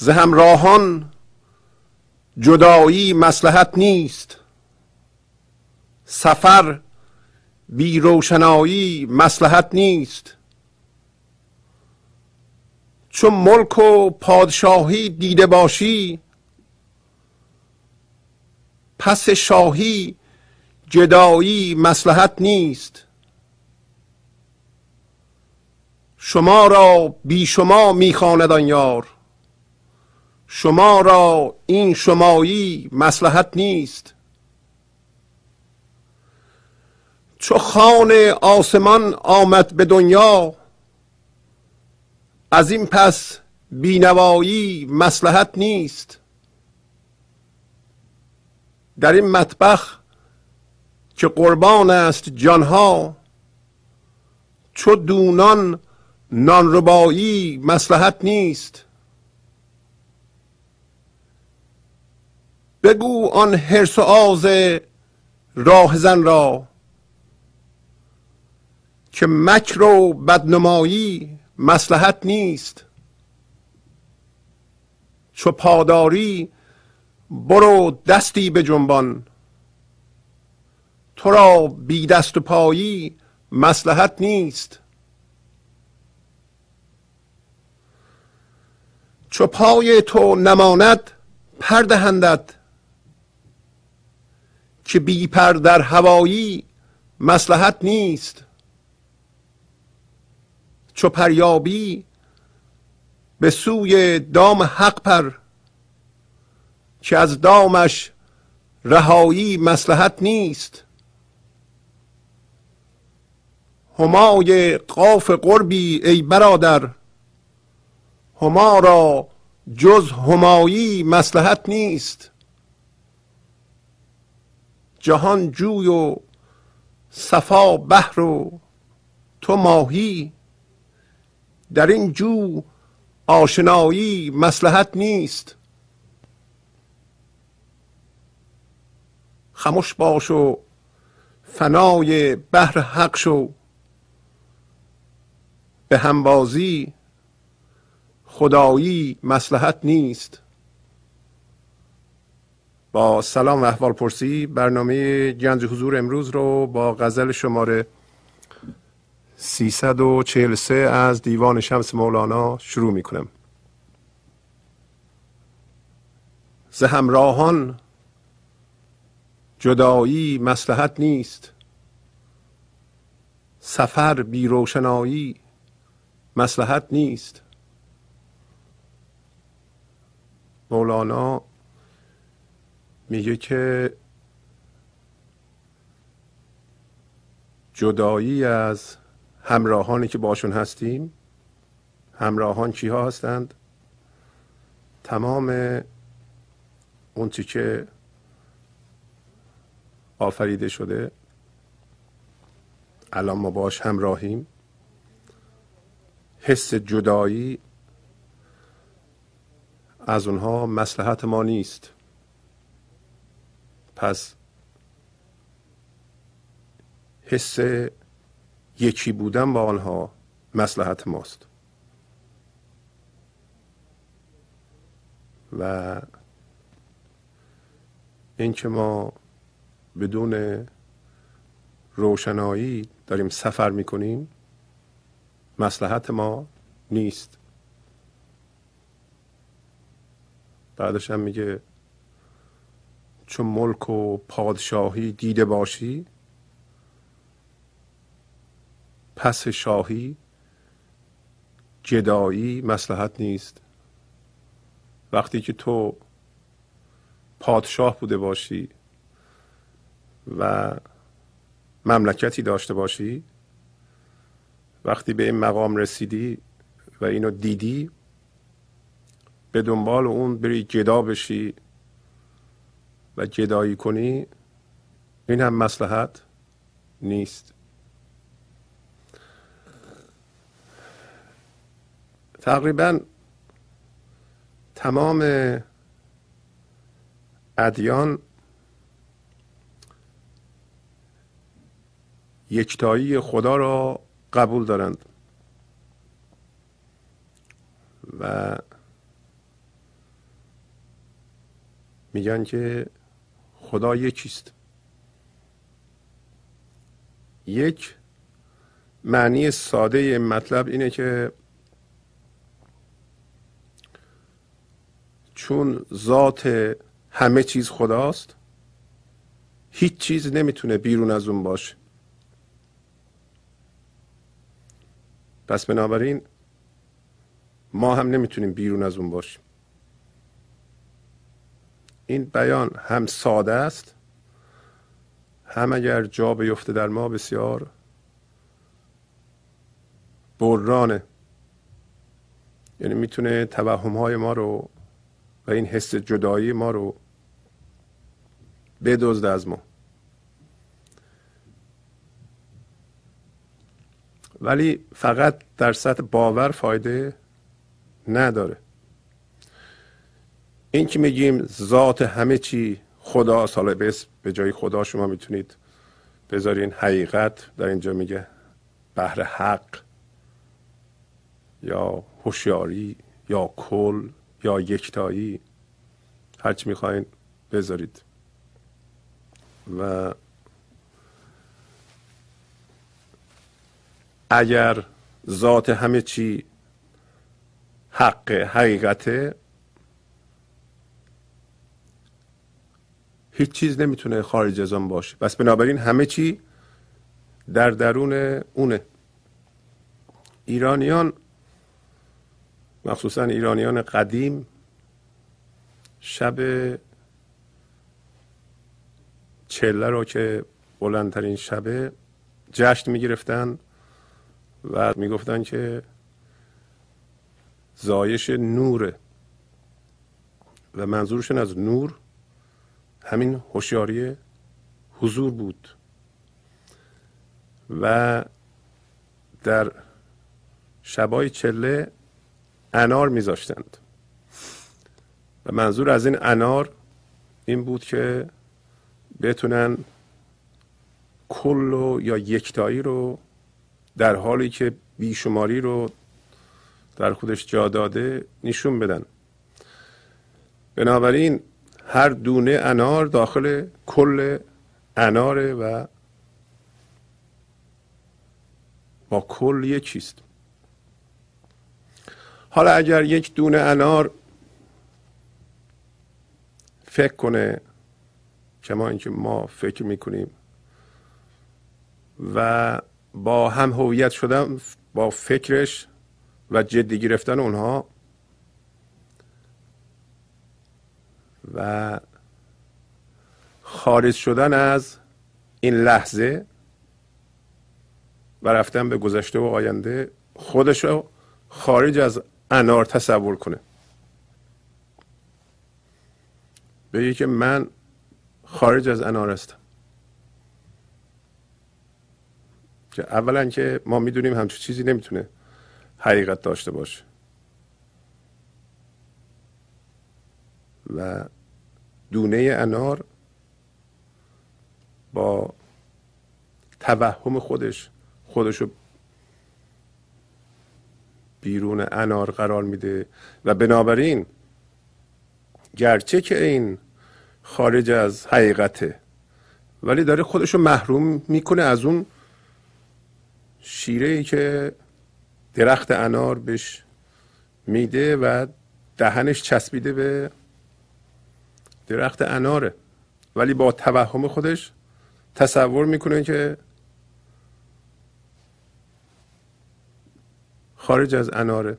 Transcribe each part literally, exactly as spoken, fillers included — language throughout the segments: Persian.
ز همراهان جدایی مصلحت نیست، سفر بی روشنایی مصلحت نیست. چو ملک و پادشاهی دیده باشی، پس شاهی جدایی مصلحت نیست. شما را بی شما میخواند آن یار، شما را این شمایی مصلحت نیست. چو خوان آسمان آمد به دنیا، از این پس بینوایی مصلحت نیست. در این مطبخ که قربان است جانها، چو دونان نانربایی مصلحت نیست. بگو آن حرص و آز راهزن را، که مکر و بدنمایی مصلحت نیست. چو پاداری برو دستی به جنبان، تو را بی دست و پایی مصلحت نیست. چو پای تو نماند پر دهندت، که بی پر در هوایی مصلحت نیست. چو پریابی به سوی دام حق پر، که از دامش رهایی مصلحت نیست. همای قاف قربی ای برادر، هما را جز همایی مصلحت نیست. جهان جوی و صفا بحر و تو ماهی، در این جو آشنایی مصلحت نیست. خموش باش و فنای بحر حق شو، به همبازی خدایی مصلحت نیست. با سلام و احوال پرسی برنامه گنج حضور امروز رو با غزل شماره سیصد و چهل و سه از دیوان شمس مولانا شروع می کنم. ز همراهان جدایی مصلحت نیست، سفر بی روشنایی مصلحت نیست. مولانا میگه که جدایی از همراهانی که باشون هستیم. همراهان کیها هستند؟ تمام اون چی که آفریده شده الان ما باش همراهیم. حس جدایی از اونها مصلحت ما نیست. پس حس یکی بودن با آنها مصلحت ماست و این که ما بدون روشنایی داریم سفر میکنیم مصلحت ما نیست. بعدش هم میگه چون ملک و پادشاهی دیده باشی، پس شاهی جدایی مصلحت نیست. وقتی که تو پادشاه بوده باشی و مملکتی داشته باشی، وقتی به این مقام رسیدی و اینو دیدی، به دنبال اون بری جدا بشی و جدایی کنی، این هم مصلحت نیست. تقریبا تمام ادیان یکتایی خدا را قبول دارند و میگن که خدا یکیست. یک معنی ساده این مطلب اینه که چون ذات همه چیز خداست، هیچ چیز نمیتونه بیرون از اون باشه. پس بنابراین ما هم نمیتونیم بیرون از اون باشیم. این بیان هم ساده است، هم اگر جا بیفته در ما بسیار بررانه. یعنی میتونه توهم‌های ما رو و این حس جدایی ما رو بدزده از ما. ولی فقط در سطح باور فایده نداره. این که میگیم ذات همه چی خدا، حالا به جای خدا شما میتونید بذارین حقیقت، در اینجا میگه بحر حق یا هوشیاری یا کل یا یکتایی، هرچی میخواین بذارید. و اگر ذات همه چی حق حقیقته، هیچ چیز نمیتونه خارج از آن باشه. پس بنابراین همه چی در درون اونه. ایرانیان، مخصوصا ایرانیان قدیم، شب چله رو که بلندترین شبه جشن میگرفتن و میگفتن که زایش نوره و منظورشون از نور همین هوشیاری حضور بود. و در شبای چله انار میذاشتند و منظور از این انار این بود که بتونن کل و یا یکتایی رو در حالی که بیشماری رو در خودش جا داده نشون بدن. بنابراین هر دونه انار داخل کل اناره و با کل یکیست. حالا اگر یک دونه انار فکر کنه کما اینکه ما فکر میکنیم و با هم هویت شدن با فکرش و جدی گرفتن اونها و خارج شدن از این لحظه و رفتن به گذشته و آینده، خودشو خارج از انار تصور کنه، بگه که من خارج از انار هستم. که اولا که ما میدونیم همچون چیزی نمیتونه حقیقت داشته باشه و دونه انار با توهم خودش خودشو بیرون انار قرار میده و بنابراین گرچه که این خارج از حقیقته ولی داره خودشو محروم میکنه از اون شیره‌ای که درخت انار بهش میده و دهنش چسبیده به درخت اناره، ولی با توهم خودش تصور میکنه که خارج از اناره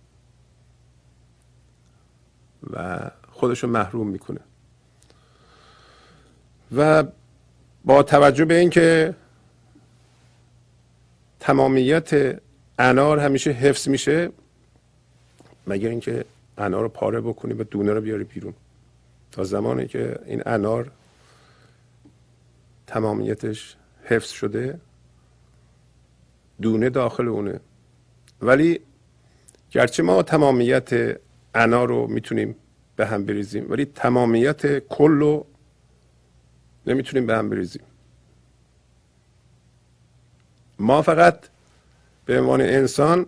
و خودشو محروم میکنه. و با توجه به اینکه تمامیت انار همیشه حفظ میشه مگر اینکه انار رو پاره بکنی و دونه رو بیاری بیرون، تا زمانی که این انار تمامیتش حفظ شده دونه داخل اونه. ولی گرچه ما تمامیت انار رو میتونیم به هم بریزیم ولی تمامیت کل رو نمیتونیم به هم بریزیم. ما فقط به عنوان انسان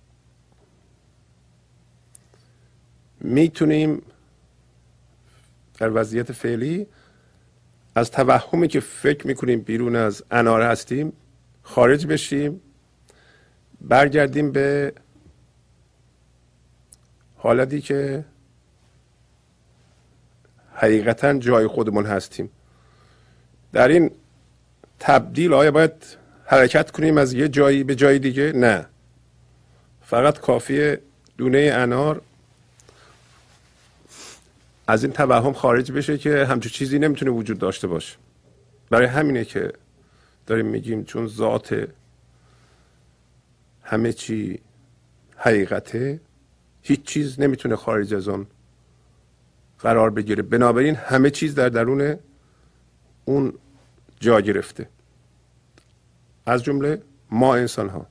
میتونیم در وضعیت فعلی از توهمی که فکر میکنیم بیرون از انار هستیم خارج بشیم، برگردیم به حالتی که حقیقتا جای خودمون هستیم. در این تبدیل آیا باید حرکت کنیم از یه جایی به جای دیگه؟ نه، فقط کافیه دونه انار از این توهم خارج بشه که همچون چیزی نمیتونه وجود داشته باشه. برای همینه که داریم میگیم چون ذات همه چی حقیقته، هیچ چیز نمیتونه خارج از اون قرار بگیره، بنابراین همه چیز در درون اون جا گرفته، از جمله ما انسان ها.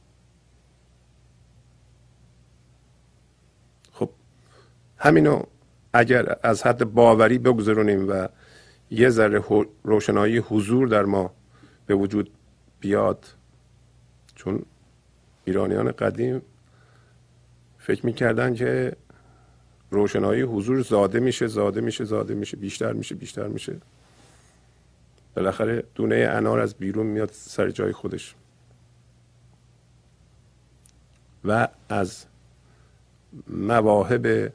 خب همینو اگر از حد باوری بگذرونیم و یه ذره روشنایی حضور در ما به وجود بیاد، چون ایرانیان قدیم فکر میکردن که روشنایی حضور زاده میشه زاده میشه زاده میشه بیشتر میشه بیشتر میشه، بالاخره دونه انار از بیرون میاد سر جای خودش و از مواهب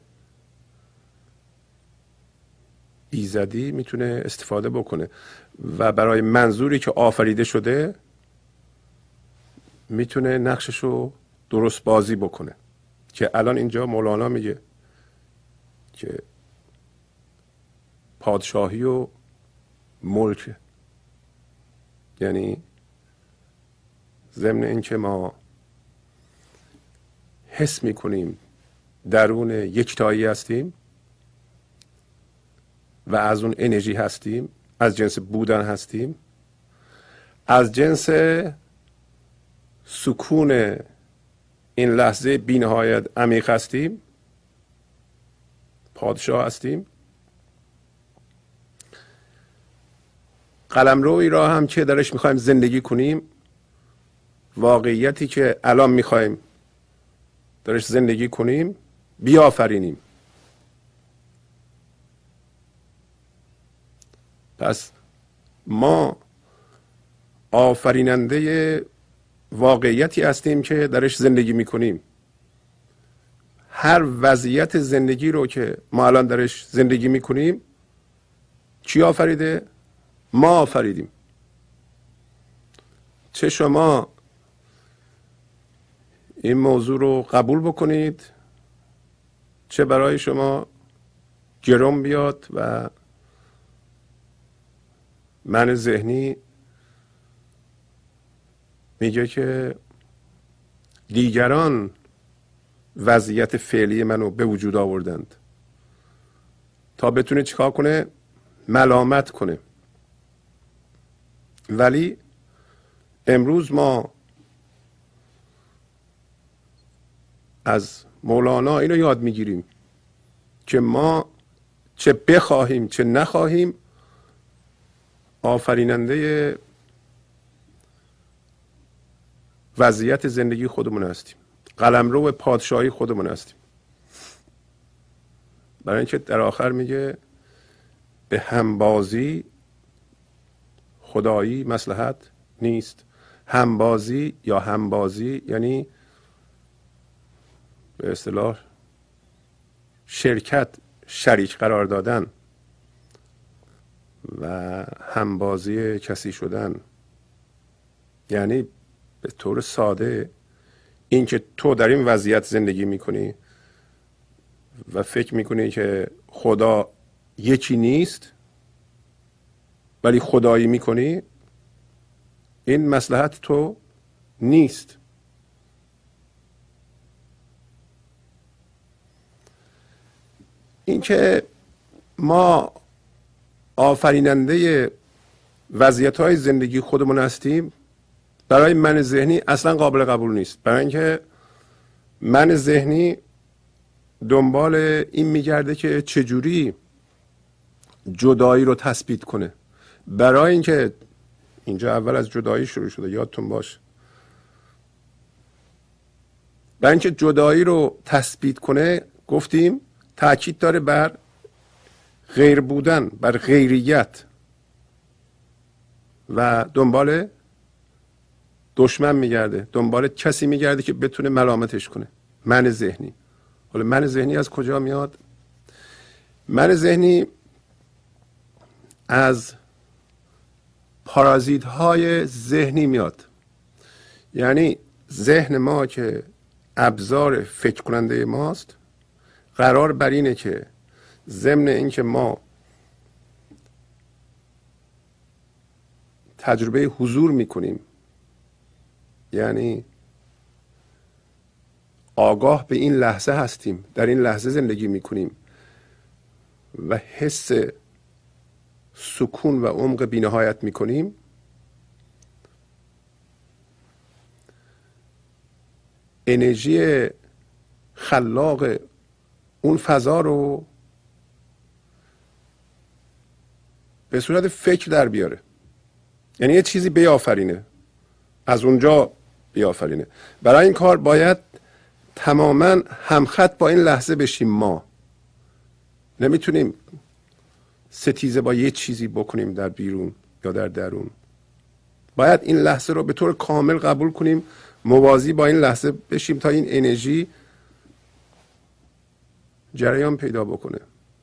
ایزدی میتونه استفاده بکنه و برای منظوری که آفریده شده میتونه نقششو درست بازی بکنه. که الان اینجا مولانا میگه که پادشاهی و ملک، یعنی ضمن اینکه ما حس میکنیم درون یکتایی هستیم و از اون انرژی هستیم، از جنس بودن هستیم، از جنس سکون این لحظه بی نهایت عمیق هستیم، پادشاه هستیم. قلمرویی را هم که درش میخوایم زندگی کنیم، واقعیتی که الان میخوایم درش زندگی کنیم بیافرینیم. پس ما آفریننده واقعیتی هستیم که درش زندگی میکنیم. هر وضعیت زندگی رو که ما الان درش زندگی میکنیم چی آفریده؟ ما آفریدیم. چه شما این موضوع رو قبول بکنید، چه برای شما گرم بیاد و من ذهنی میگه که دیگران وضعیت فعلی منو به وجود آوردند تا بتونه چیکار کنه؟ ملامت کنه. ولی امروز ما از مولانا اینو یاد میگیریم که ما چه بخواهیم چه نخواهیم آفریننده وضعیت زندگی خودمون هستیم، قلمرو پادشاهی خودمون هستیم. برای اینکه در آخر میگه به همبازی خدایی مصلحت نیست. همبازی یا همبازی یعنی به اصطلاح شرکت، شریک قرار دادن و همبازی کسی شدن. یعنی به طور ساده این که تو در این وضعیت زندگی میکنی و فکر میکنی که خدا یکی نیست ولی خدایی میکنی، این مصلحت تو نیست. این که ما آفریننده وضعیت‌های زندگی خودمون هستیم برای من ذهنی اصلا قابل قبول نیست. برای اینکه من ذهنی دنبال این میگرده که چجوری جدایی رو تثبیت کنه. برای اینکه اینجا اول از جدایی شروع شده، یادتون باشه. برای اینکه جدایی رو تثبیت کنه گفتیم تاکید داره بر غیر بودن بر غیریت و دنبال دشمن میگرده، دنبال کسی میگرده که بتونه ملامتش کنه. من ذهنی. حالا من ذهنی از کجا میاد؟ من ذهنی از پارازیت های ذهنی میاد. یعنی ذهن ما که ابزار فکر کننده ماست، قرار بر اینه که ضمن اینکه ما تجربه حضور میکنیم، یعنی آگاه به این لحظه هستیم، در این لحظه زندگی میکنیم و حس سکون و عمق بی‌نهایت میکنیم، انرژی خلاق اون فضا رو به صورت فکر در بیاره. یعنی یه چیزی بیافرینه، از اونجا بیافرینه. برای این کار باید تماما همخط با این لحظه بشیم. ما نمیتونیم ستیزه با یه چیزی بکنیم در بیرون یا در درون. باید این لحظه رو به طور کامل قبول کنیم، موازی با این لحظه بشیم تا این انرژی جریان پیدا بکنه.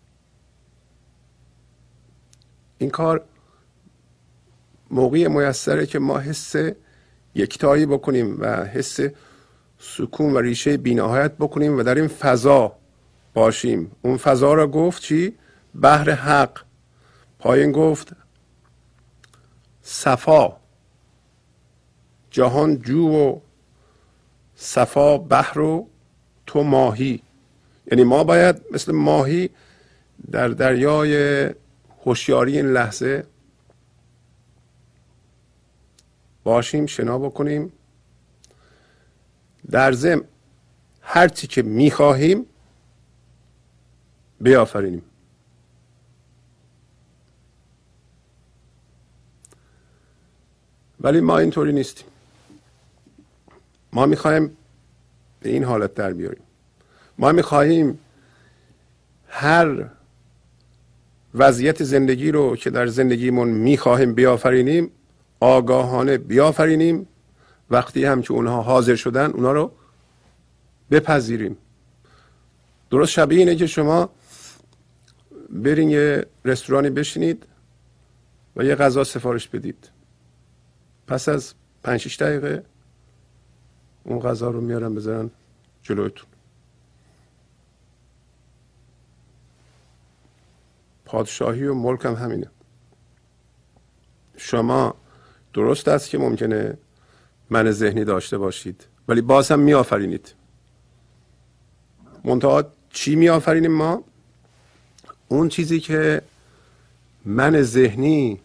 این کار موقعی میسره که ما حس یکتایی بکنیم و حس سکون و ریشه بی‌نهایت بکنیم و در این فضا باشیم. اون فضا را گفت چی؟ بحر حق. پایین گفت صفا، جهان جو و صفا بحر و تو ماهی. یعنی ما باید مثل ماهی در دریای هوشیاری این لحظه باشیم، شنا بکنیم، در ضمن هر چی که میخواهیم بیافرینیم. ولی ما اینطوری نیستیم. ما میخوایم به این حالت در بیاریم. ما میخواهیم هر وضعیت زندگی رو که در زندگیمون میخواهیم بیافرینیم، آگاهانه بیافرینیم. وقتی هم که اونها حاضر شدن اونها رو بپذیریم. درست شبیه اینه که شما برین یه رستورانی بشینید و یه غذا سفارش بدید. پس از پنج شش دقیقه اون غذا رو میارن بذارن جلویتون. پادشاهی و ملک هم همینه. شما درست است که ممکنه من ذهنی داشته باشید، ولی باز هم می آفرینید. منتها چی می آفرینیم ما؟ اون چیزی که من ذهنی،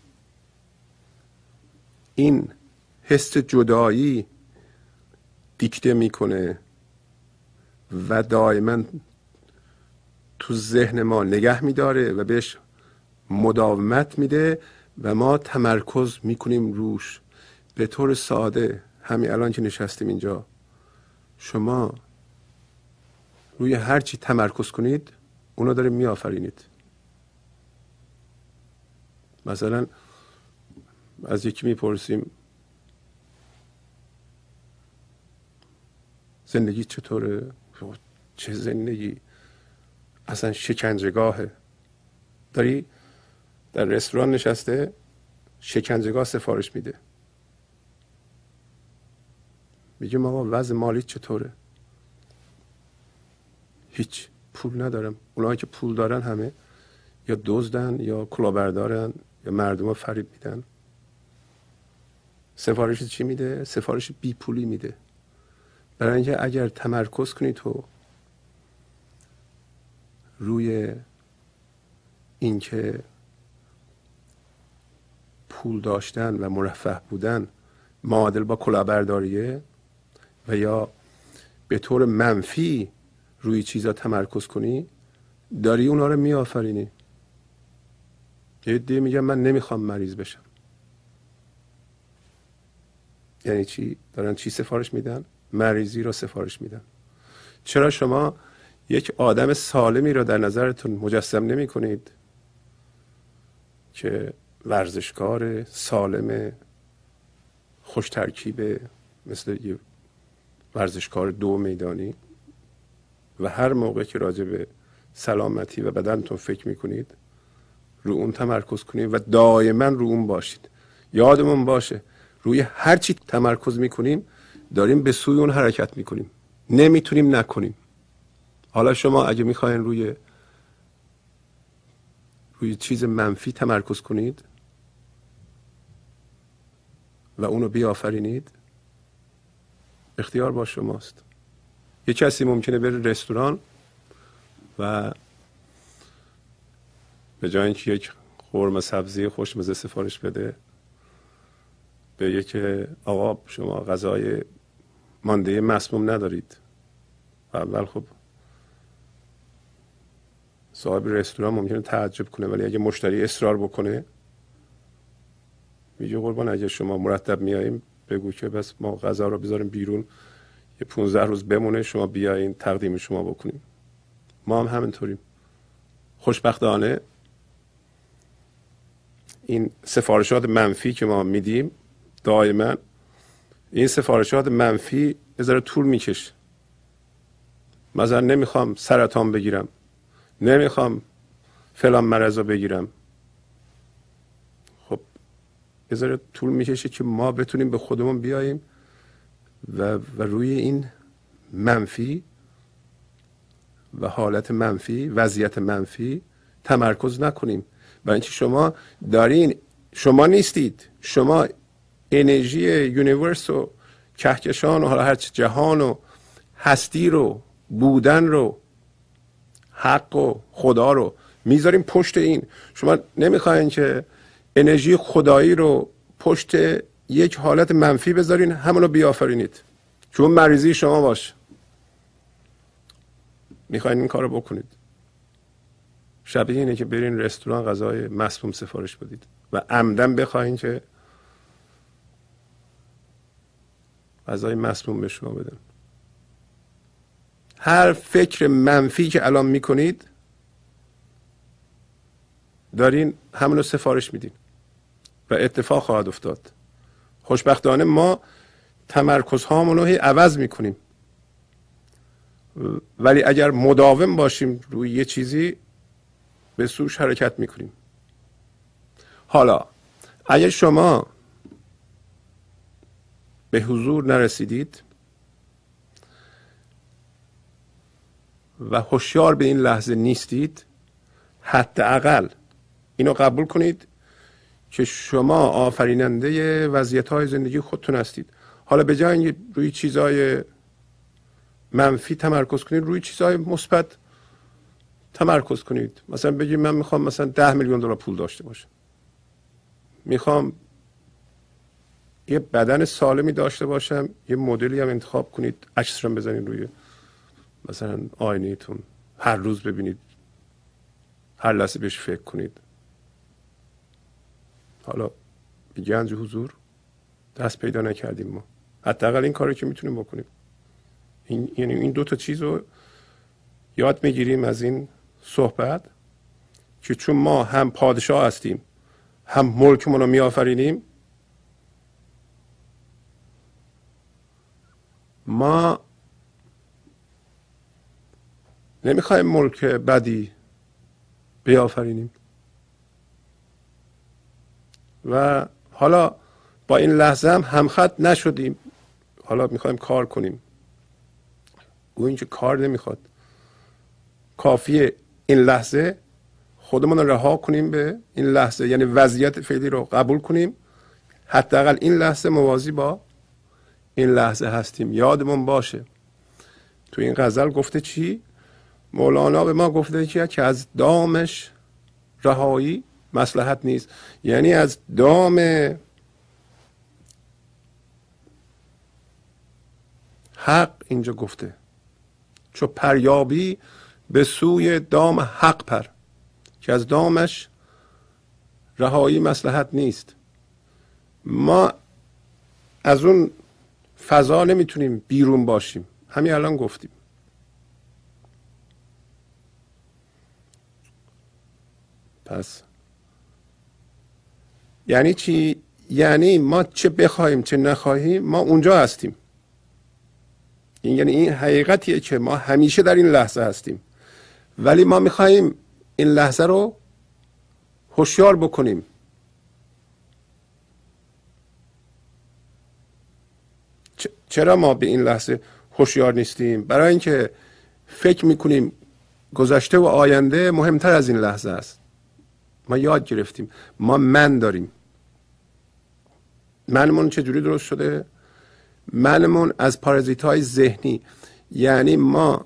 این حس جدایی دیکته میکنه و دائما تو ذهن ما نگه میداره و بهش مداومت میده و ما تمرکز میکنیم روش. به طور ساده همین الان که نشستیم اینجا، شما روی هر چی تمرکز کنید اونو داره میآفرینید. مثلا از یکی میپرسیم زندگی چطوره؟ چه زندگی؟ اصلا شکنجهگاهه. داری در رستوران نشسته، شکنجهگاه سفارش میده. میگم آقا وضع مالی چطوره؟ هیچ، پول ندارم. اونایی که پول دارن همه یا دزدن یا کلاهبردارن یا مردم ها فریب میدن. سفارش چی میده؟ سفارش بی پولی میده. برای اینکه اگر تمرکز کنی تو روی اینکه پول داشتن و مرفه بودن معادل با کلاهبرداریه و یا به طور منفی روی چیزا تمرکز کنی، داری اونا رو میآفرینی. یه عده میگن من نمیخوام مریض بشم. یعنی چی؟ دارن چی سفارش میدن؟ مریضی رو سفارش میدن. چرا شما یک آدم سالمی رو در نظرتون مجسم نمی کنید که ورزشکار سالم خوش ترکیب، مثل یه ورزشکار دو میدانی، و هر موقع که راجع به سلامتی و بدنتون فکر میکنید رو اون تمرکز کنید و دائما رو اون باشید. یادمون باشه روی هر چی تمرکز میکنیم داریم به سوی اون حرکت میکنیم، نمیتونیم نکنیم. حالا شما اگه میخواین روی روی چیز منفی تمرکز کنید و اونو بیافرینید، اختیار با شماست. یه کسی ممکنه بره رستوران و به جای اینکه یک قرمه سبزی خوشمزه سفارش بده، بگه که آقا شما غذای مانده مسموم ندارید. اول خب صاحب رستوران ممکنه تعجب کنه، ولی اگه مشتری اصرار بکنه میگه قربان اگه شما مرتب میاییم بگو که بس ما غذا رو بذاریم بیرون یه پونزده روز بمونه، شما بیاین تقدیم شما بکنیم. ما هم همینطوریم. خوشبختانه این سفارشات منفی که ما میدیم دائما این سفارشات منفی یه ذره طول میکشه. مثلا نمیخوام سرطان بگیرم، نمیخوام فلان مرض رو بگیرم. خب یه ذره طول میکشه که ما بتونیم به خودمون بیاییم و, و روی این منفی و حالت منفی، وضعیت منفی تمرکز نکنیم. برای اینکه شما دارین، شما نیستید، شما انرژی یونیورس و کهکشان و حالا هر چه جهان و هستی رو، بودن رو، حق و خدا رو میذاریم پشت این. شما نمیخواین که انرژی خدایی رو پشت یک حالت منفی بذارین، همونو بیافرینید چون مریضی شما باشه. میخواین این کارو بکنید. شبیه اینه که برین رستوران غذای مسموم سفارش بدید و عمدن بخواین که غذای مسموم به شما بدن. هر فکر منفی که الان میکنید دارین همونو سفارش میدین و اتفاق خواهد افتاد. خوشبختانه ما تمرکز هامونو هی عوض میکنیم، ولی اگر مداوم باشیم روی یه چیزی به سوش حرکت میکنیم. حالا اگر شما به حضور نرسیدید و هوشیار به این لحظه نیستید، حداقل اینو قبول کنید که شما آفریننده وضعیت‌های زندگی خودتون هستید. حالا به جای اینکه روی چیزهای منفی تمرکز کنید، روی چیزهای مثبت تمرکز کنید. مثلا بگید من میخوام مثلا ده میلیون دلار پول داشته باشم، میخوام یه بدن سالمی داشته باشم. یه مدلی هم انتخاب کنید، عکسش رو بزنید روی مثلا آینه‌تون، هر روز ببینید، هر لحظه بهش فکر کنید. حالا به گنج حضور دست پیدا نکردیم ما، حداقل این کاری که میتونیم بکنیم این، یعنی این دو تا چیز رو یاد میگیریم از این صحبت که چون ما هم پادشاه هستیم هم ملکمون رو میآفرینیم، ما نمیخوایم ملک بدی بیافرینیم. و حالا با این لحظه هم همخط نشدیم، حالا میخوایم کار کنیم. گویا اینکه کار نمیخواد، کافیه این لحظه خودمون رو رها کنیم به این لحظه، یعنی وضعیت فعلی رو قبول کنیم. حداقل این لحظه موازی با این لحظه هستیم. یادمون باشه تو این غزل گفته چی؟ مولانا به ما گفته که از دامش رهایی مصلحت نیست. یعنی از دام حق اینجا گفته، چو پریابی به سوی دام حق پر، که از دامش رهایی مصلحت نیست. ما از اون فضا نمیتونیم بیرون باشیم، همین الان گفتیم. پس یعنی چی؟ یعنی ما چه بخوایم چه نخواهیم ما اونجا هستیم. این یعنی این حقیقتیه که ما همیشه در این لحظه هستیم، ولی ما میخواهیم این لحظه رو هوشیار بکنیم. چرا ما به این لحظه هوشیار نیستیم؟ برای اینکه فکر میکنیم گذشته و آینده مهمتر از این لحظه است. ما یاد گرفتیم، ما من داریم. منمون چجوری درست شده؟ منمون از پارازیت‌های ذهنی، یعنی ما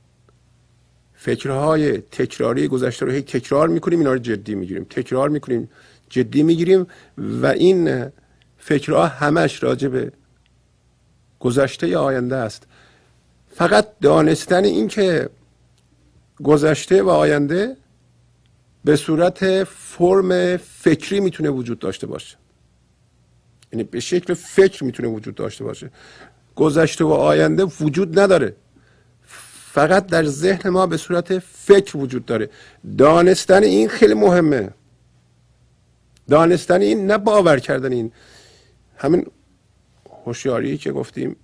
فکرهای تکراری گذشته رو هی تکرار میکنیم، اینا رو جدی میگیریم، تکرار میکنیم جدی میگیریم و این فکرها همش راجع به گذشته یا آینده است. فقط دانستن این که گذشته و آینده به صورت فرم فکری میتونه وجود داشته باشه، یعنی به شکل فکر میتونه وجود داشته باشه. گذشته و آینده وجود نداره، فقط در ذهن ما به صورت فکر وجود داره. دانستن این خیلی مهمه. دانستن این، نه باور کردن این. همین هوشیاری که گفتیم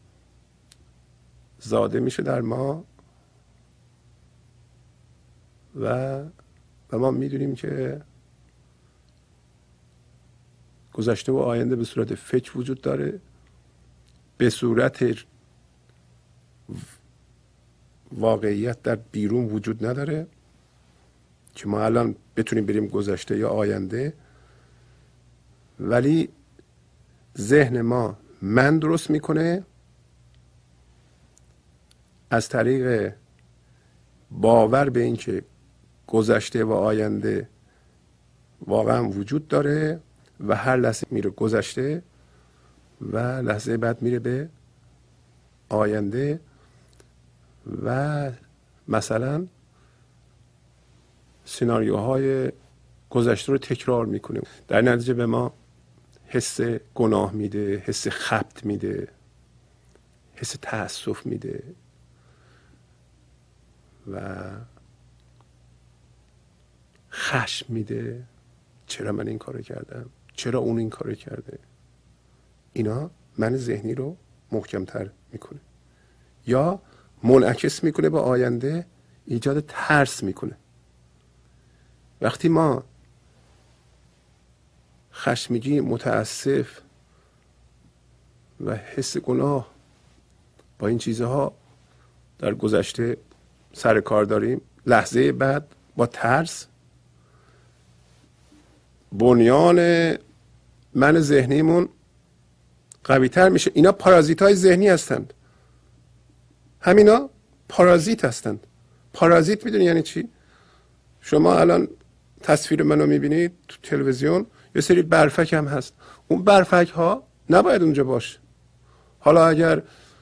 زاده میشه در ما و و ما میدونیم که گذشته و آینده به صورت فکر وجود داره، به صورت واقعیت در بیرون وجود نداره که ما الان بتونیم بریم گذشته یا آینده. ولی ذهن ما من درست میکنه از طریق باور به این که گذشته و آینده واقعا وجود داره و هر لحظه میره گذشته و لحظه بعد میره به آینده و مثلا سیناریوهای گذشته رو تکرار میکنه. در نتیجه به ما حس گناه میده، حس خبت میده، حس تأسف میده و خشم میده. چرا من این کارو کردم؟ چرا اون این کارو کرده؟ اینا من ذهنی رو محکمتر میکنه یا منعکس میکنه به آینده، ایجاد ترس میکنه. وقتی ما خشمگین، متاسف و حس گناه با این چیزها در گذشته سر کار داریم، لحظه بعد با ترس بنیان من ذهنیمون قوی تر میشه. اینا پارازیت های ذهنی هستند. همینا پارازیت هستند. پارازیت میدونی یعنی چی؟ شما الان تصویر منو میبینید تو تلویزیون، یه سری برفک هم هست. اون برفک ها نباید اونجا باشه. حالا اگر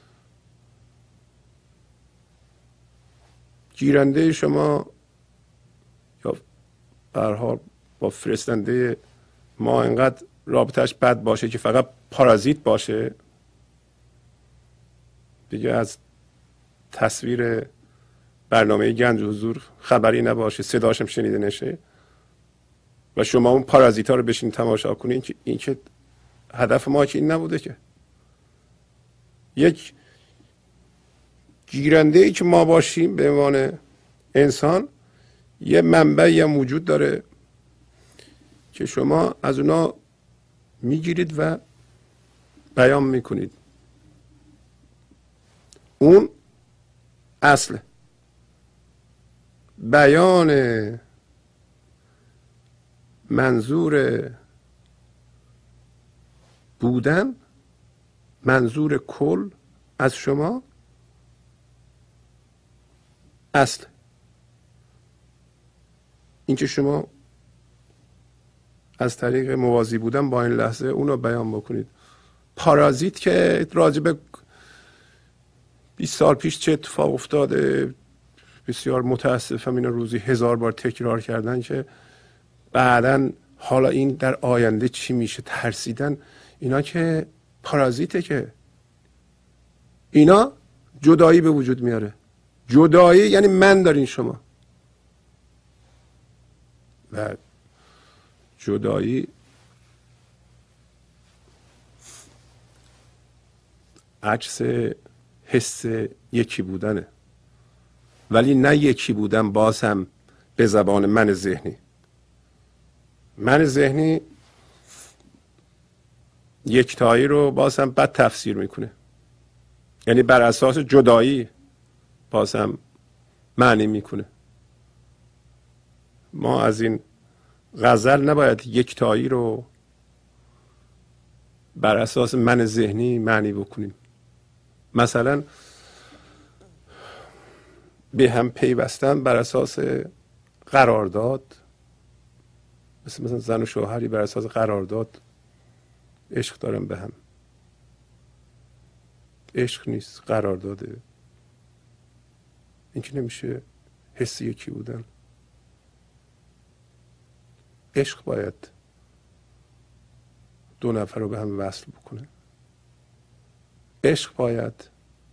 گیرنده شما یا به هر حال با فرستنده ما انقدر رابطش بد باشه که فقط پارازیت باشه، دیگه از تصویر برنامه گنج حضور خبری نباشه، صداشم شنیده نشه و شما اون پارازیت ها رو بشین تماشا کنین، که این که هدف ما که این نبوده. که یک گیرنده ای که ما باشیم به عنوان انسان، یه منبعی هم وجود داره که شما از اونا میگیرید و بیان میکنید. اون اصل بیان منظور بودن، منظور کل از شما اصل. این که شما از طریق موازی بودن با این لحظه اونو بیان بکنید. پارازیت که راجب بیست سال پیش چه اتفاق افتاده، بسیار متاسفم اینا روزی هزار بار تکرار کردن که بعدن حالا این در آینده چی میشه، ترسیدن. اینا که پارازیته، که اینا جدایی به وجود میاره. جدایی یعنی من دارین شما، و جدایی عکس حس یکی بودنه، ولی نه یکی بودن باز هم به زبان من ذهنی. من ذهنی یکتایی رو باز هم بد تفسیر میکنه، یعنی بر اساس جدایی باز هم معنی میکنه. ما از این غزل نباید یکتایی رو بر اساس من ذهنی معنی بکنیم. مثلا به هم پیوستن بر اساس قرارداد، مثل مثلا زن و شوهری بر اساس قرارداد عشق دارن به هم. عشق نیست، قرارداده. این که نمیشه حس یکی بودن. عشق باید دو نفر رو به هم وصل بکنه. عشق باید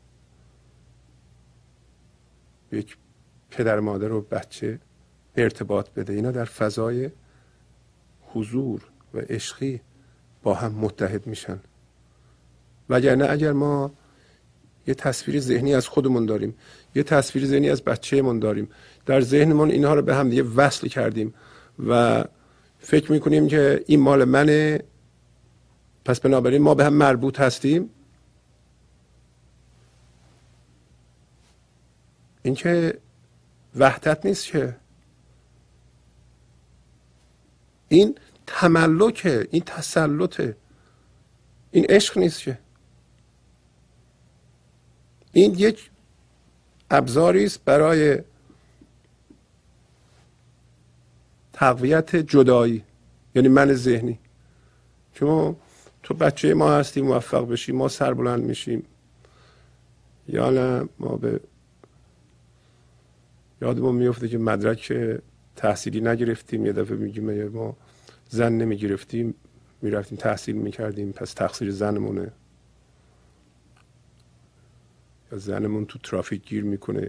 یک پدر مادر و بچه ارتباط بده. اینا در فضای حضور و عشقی با هم متحد میشن. وگرنه اگر ما یه تصویر ذهنی از خودمون داریم، یه تصویر ذهنی از بچه‌مون داریم، در ذهنمون اینها رو به هم دیگه وصل کردیم و فکر میکنیم که این مال منه، پس بنابراین ما به هم مربوط هستیم، این که وحدت نیست، که این تملکه، این تسلطه، این عشق نیست. که این یک ابزاری است برای تقویت جدایی، یعنی من ذهنی. چون تو بچه ما هستی، موفق بشی ما سربلند میشیم، یا نه ما به یادمون میفته که مدرک تحصیلی نگرفتیم، یه دفعه میگیم ما زن نمیگرفتیم، میرفتیم تحصیل میکردیم پس تقصیر زنمونه، یا زنمون تو ترافیک گیر میکنه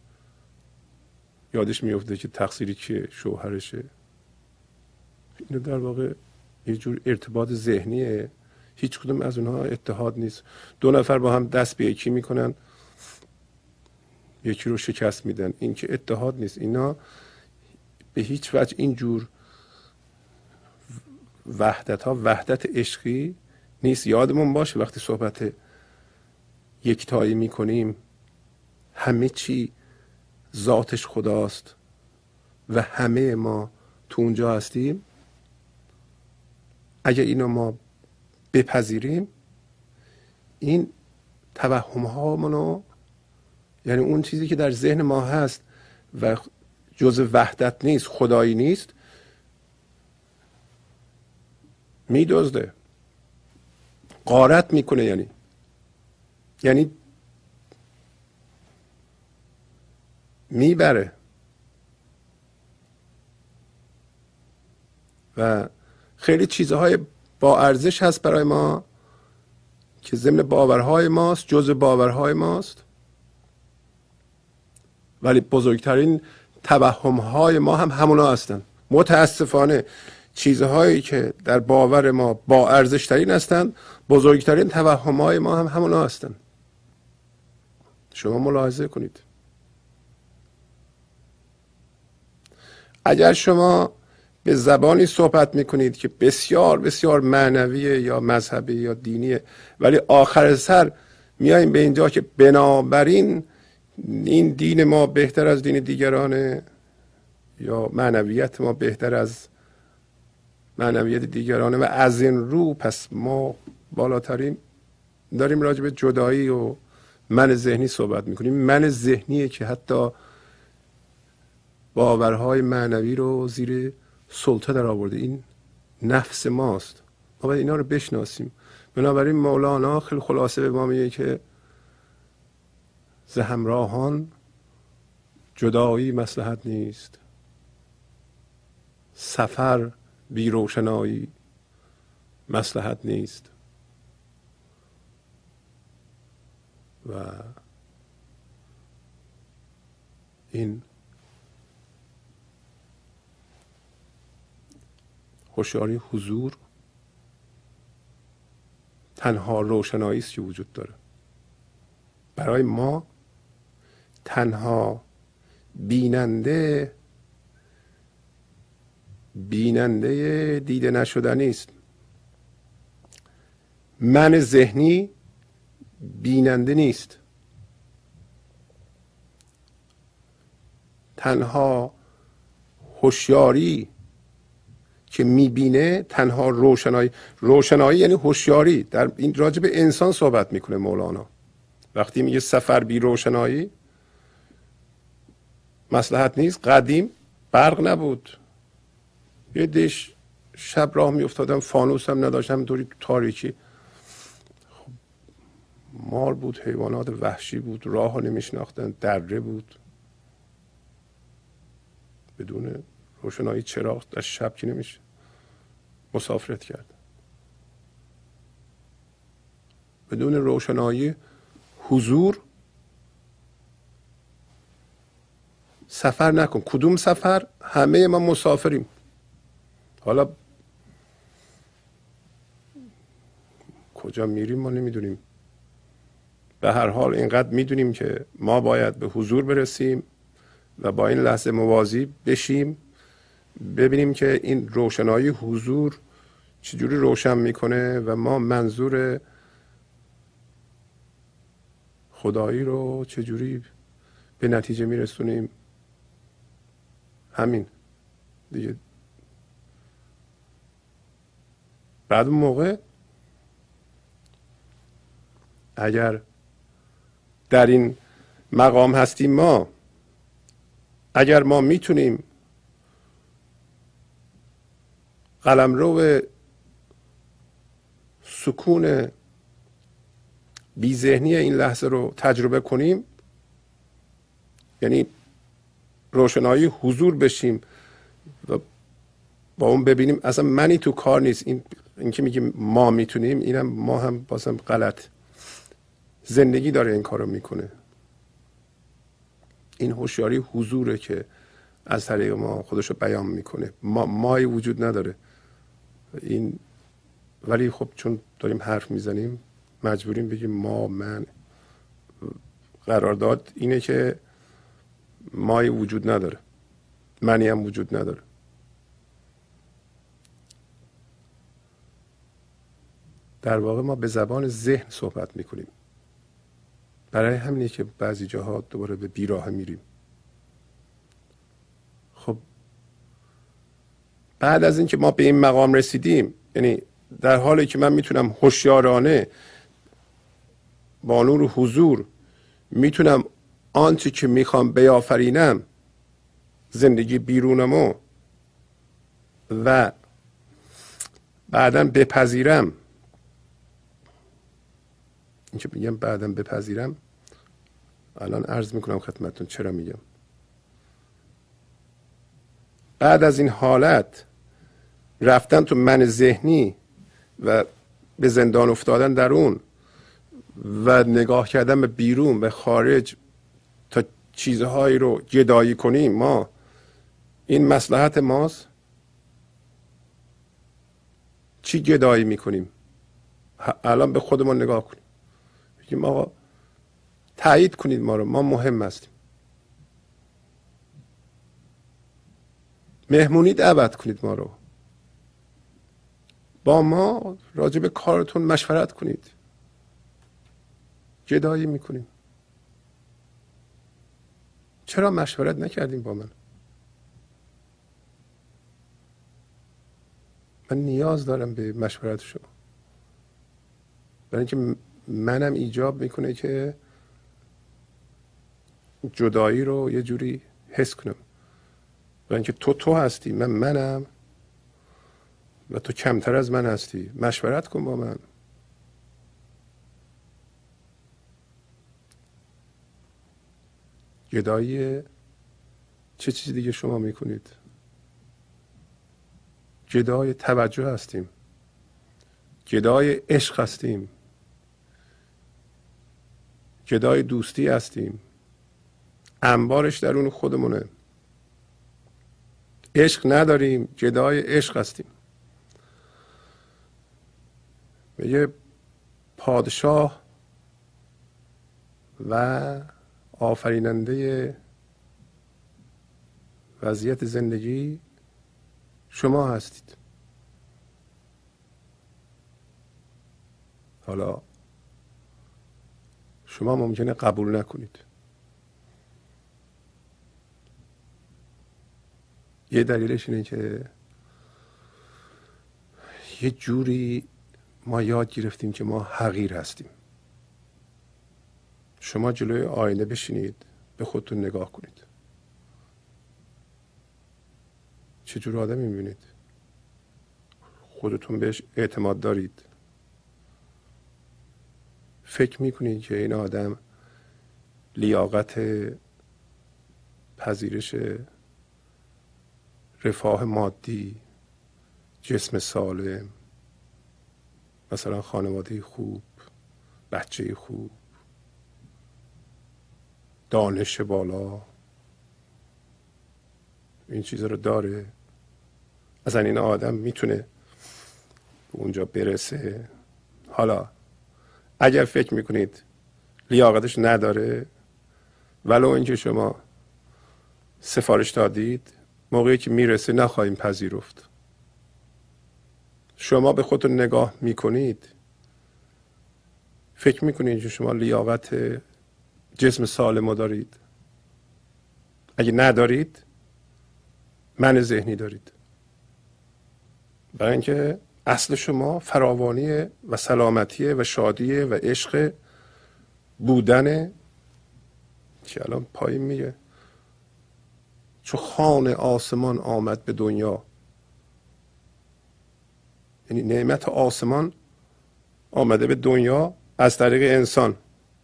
یادش میفته که تقصیری که شوهرشه. اینو در واقع یه جور ارتباط ذهنیه، هیچ کدوم از اونها اتحاد نیست. دو نفر با هم دست به یکی میکنن، یکی رو شکست میدن، این که اتحاد نیست. اینا به هیچ وجه این جور وحدت ها وحدت عشقی نیست. یادمون باشه وقتی صحبت یکتایی میکنیم همه چی ذاتش خداست و همه ما تو اونجا هستیم. اگه اینو ما بپذیریم، این توهم هامونو، یعنی اون چیزی که در ذهن ما هست و جزء وحدت نیست، خدایی نیست، میدزده، غارت میکنه. یعنی یعنی میبره. و خیلی چیزهای با ارزش هست برای ما که ضمن باورهای ماست، جزء باورهای ماست، ولی بزرگترین توهمهای ما هم همونا هستن. متاسفانه چیزهایی که در باور ما با ارزش ترین هستن، بزرگترین توهمهای ما هم همونا هستن. شما ملاحظه کنید. اگر شما به زبانی صحبت میکنید که بسیار بسیار معنویه یا مذهبی یا دینیه، ولی آخر سر میاییم به اینجا که بنابراین این دین ما بهتر از دین دیگرانه، یا معنویت ما بهتر از معنویت دیگرانه و از این رو پس ما بالاتریم، داریم راجع به جدایی و من ذهنی صحبت میکنیم. من ذهنیه که حتی باورهای معنوی رو زیر سلطه در آورده. این نفس ماست، ما باید اینا رو بشناسیم. بنابراین مولانا خیلی خلاصه به ما میگه که ز همراهان جدایی مصلحت نیست، سفر بی روشنایی مصلحت نیست. و این هوشیاری حضور تنها روشنایی است که وجود داره. برای ما تنها بیننده بیننده دیده نشدنی است. من ذهنی بیننده نیست. تنها هوشیاری که میبینه، تنها روشنایی. روشنایی یعنی هوشیاری. در این راجع به انسان صحبت میکنه مولانا. وقتی میگه سفر بی روشنایی مصلحت نیست. قدیم برق نبود، یه دیش شب راه میافتادم، فانوس هم نداشتم، همینطوری تو تاریکی. خب مال بود، حیوانات وحشی بود، راه ها نمیشناختن، دره بود. بدون روشنایی چراغ در شب که نمیشه مسافرت کرد. بدون روشنایی حضور سفر نکن. کدوم سفر؟ همه ما مسافریم. حالا کجا میریم ما نمیدونیم. به هر حال اینقدر میدونیم که ما باید به حضور برسیم و با این لحظه موازی بشیم، ببینیم که این روشنایی حضور چجوری روشن میکنه و ما منظور خدایی رو چجوری به نتیجه میرسونیم. همین دیگه. بعد اون موقع اگر در این مقام هستیم ما، اگر ما میتونیم قلمرو سکون بی ذهنی این لحظه رو تجربه کنیم، یعنی روشنایی حضور بشیم و با اون ببینیم اصلا منی تو کار نیست. این این که میگیم ما میتونیم، اینم ما هم بازم غلط. زندگی داره این کارو میکنه. این هوشیاری حضوره که از طریق ما خودشو بیان میکنه. ما مای وجود نداره. این ولی خب چون داریم حرف میزنیم مجبوریم بگیم ما، من. قرارداد اینه که مای وجود نداره، منی هم وجود نداره. در واقع ما به زبان ذهن صحبت میکنیم. برای همینه که بعضی جاها دوباره به بیراه میریم. خب بعد از اینکه ما به این مقام رسیدیم، یعنی در حالی که من میتونم هوشیارانه با نور حضور میتونم آنچه که میخوام بیافرینم، زندگی بیرونمو، و بعداً بپذیرم. این که میگم بعداً بپذیرم، الان عرض میکنم خدمتتون چرا میگم. بعد از این حالت رفتن تو من ذهنی و به زندان افتادن در اون و نگاه کردن به بیرون و خارج تا چیزهایی رو جدایی کنیم، ما این مصلحت ماست؟ چی جدایی میکنیم؟ الان به خودمون نگاه کنیم، بگیم آقا تایید کنید ما رو، ما مهم هستیم. مهمونی دعوت کنید ما رو، با ما راجع به کارتون مشورت کنید. جدایی میکنیم. چرا مشورت نکردیم با من؟ من نیاز دارم به مشورت شما، برای اینکه منم ایجاب میکنه که جدایی رو یه جوری حس کنم. برای اینکه تو تو هستی، من منم و تو کمتر از من هستی. مشورت کن با من. جدایی چه چیزی دیگه شما میکنید؟ جدای توجه هستیم، جدای عشق هستیم، جدای دوستی هستیم. انبارش درون خودمونه. عشق نداریم، جدای عشق هستیم. یه پادشاه و آفریننده وضعیت زندگی شما هستید. حالا شما ممکنه قبول نکنید. یه دلیلش اینه که یه جوری ما یاد گرفتیم که ما حقیر هستیم. شما جلوی آینه بشینید، به خودتون نگاه کنید. چه جور آدمی میبینید؟ خودتون بهش اعتماد دارید؟ فکر میکنید که این آدم لیاقت پذیرش رفاه مادی، جسم سالم، مثلا خانواده خوب، بچه خوب، دانش بالا، این چیزا رو داره؟ اصلا این آدم میتونه به اونجا برسه؟ حالا اگر فکر میکنید لیاقتش نداره، ولو اینکه شما سفارش دادید، موقعی که میرسه نخواهیم پذیرفت. شما به خودتون نگاه میکنید، فکر میکنید که شما لیاقت جسم سالم دارید؟ اگه ندارید، من ذهنی دارید. برای اینکه اصل شما فراوانی و سلامتیه و شادیه و عشق بودنه که الان پایین میگه چو خوان آسمان آمد به دنیا. یعنی نعمت آسمان آمده به دنیا از طریق انسان.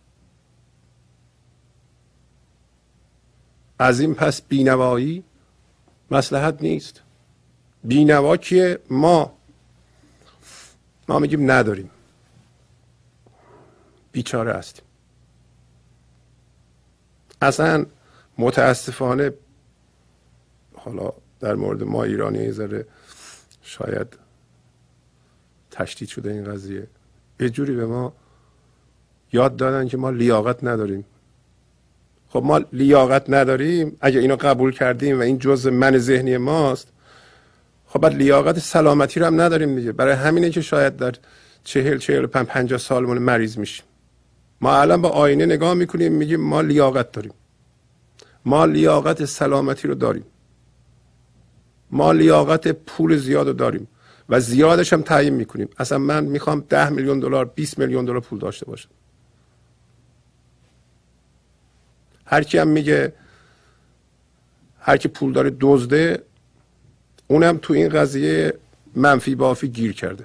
از این پس بینوایی مصلحت نیست. بینوا کیه؟ ما ما میگیم نداریم، بیچاره هستیم. اصلا متاسفانه، حالا در مورد ما ایرانی یه ذره شاید تشدید شده این قضیه، یه جوری به ما یاد دادن که ما لیاقت نداریم. خب ما لیاقت نداریم، اگه اینو قبول کردیم و این جزء من ذهنی ماست، خب بعد لیاقت سلامتی رو هم نداریم دیگه. برای همینه که شاید در چهل چهل و پنج پنجاه سالمون مریض میشیم. ما الان با آینه نگاه میکنیم میگیم ما لیاقت داریم، ما لیاقت سلامتی رو داریم، ما لیاقت پول زیاد رو داریم و زیادش هم تعیین میکنیم. اصلا من میخوام ده میلیون دلار، بیست میلیون دلار پول داشته باشم. هر کی هم میگه هر کی پول داره دزده، اونم تو این قضیه منفی بافی گیر کرده.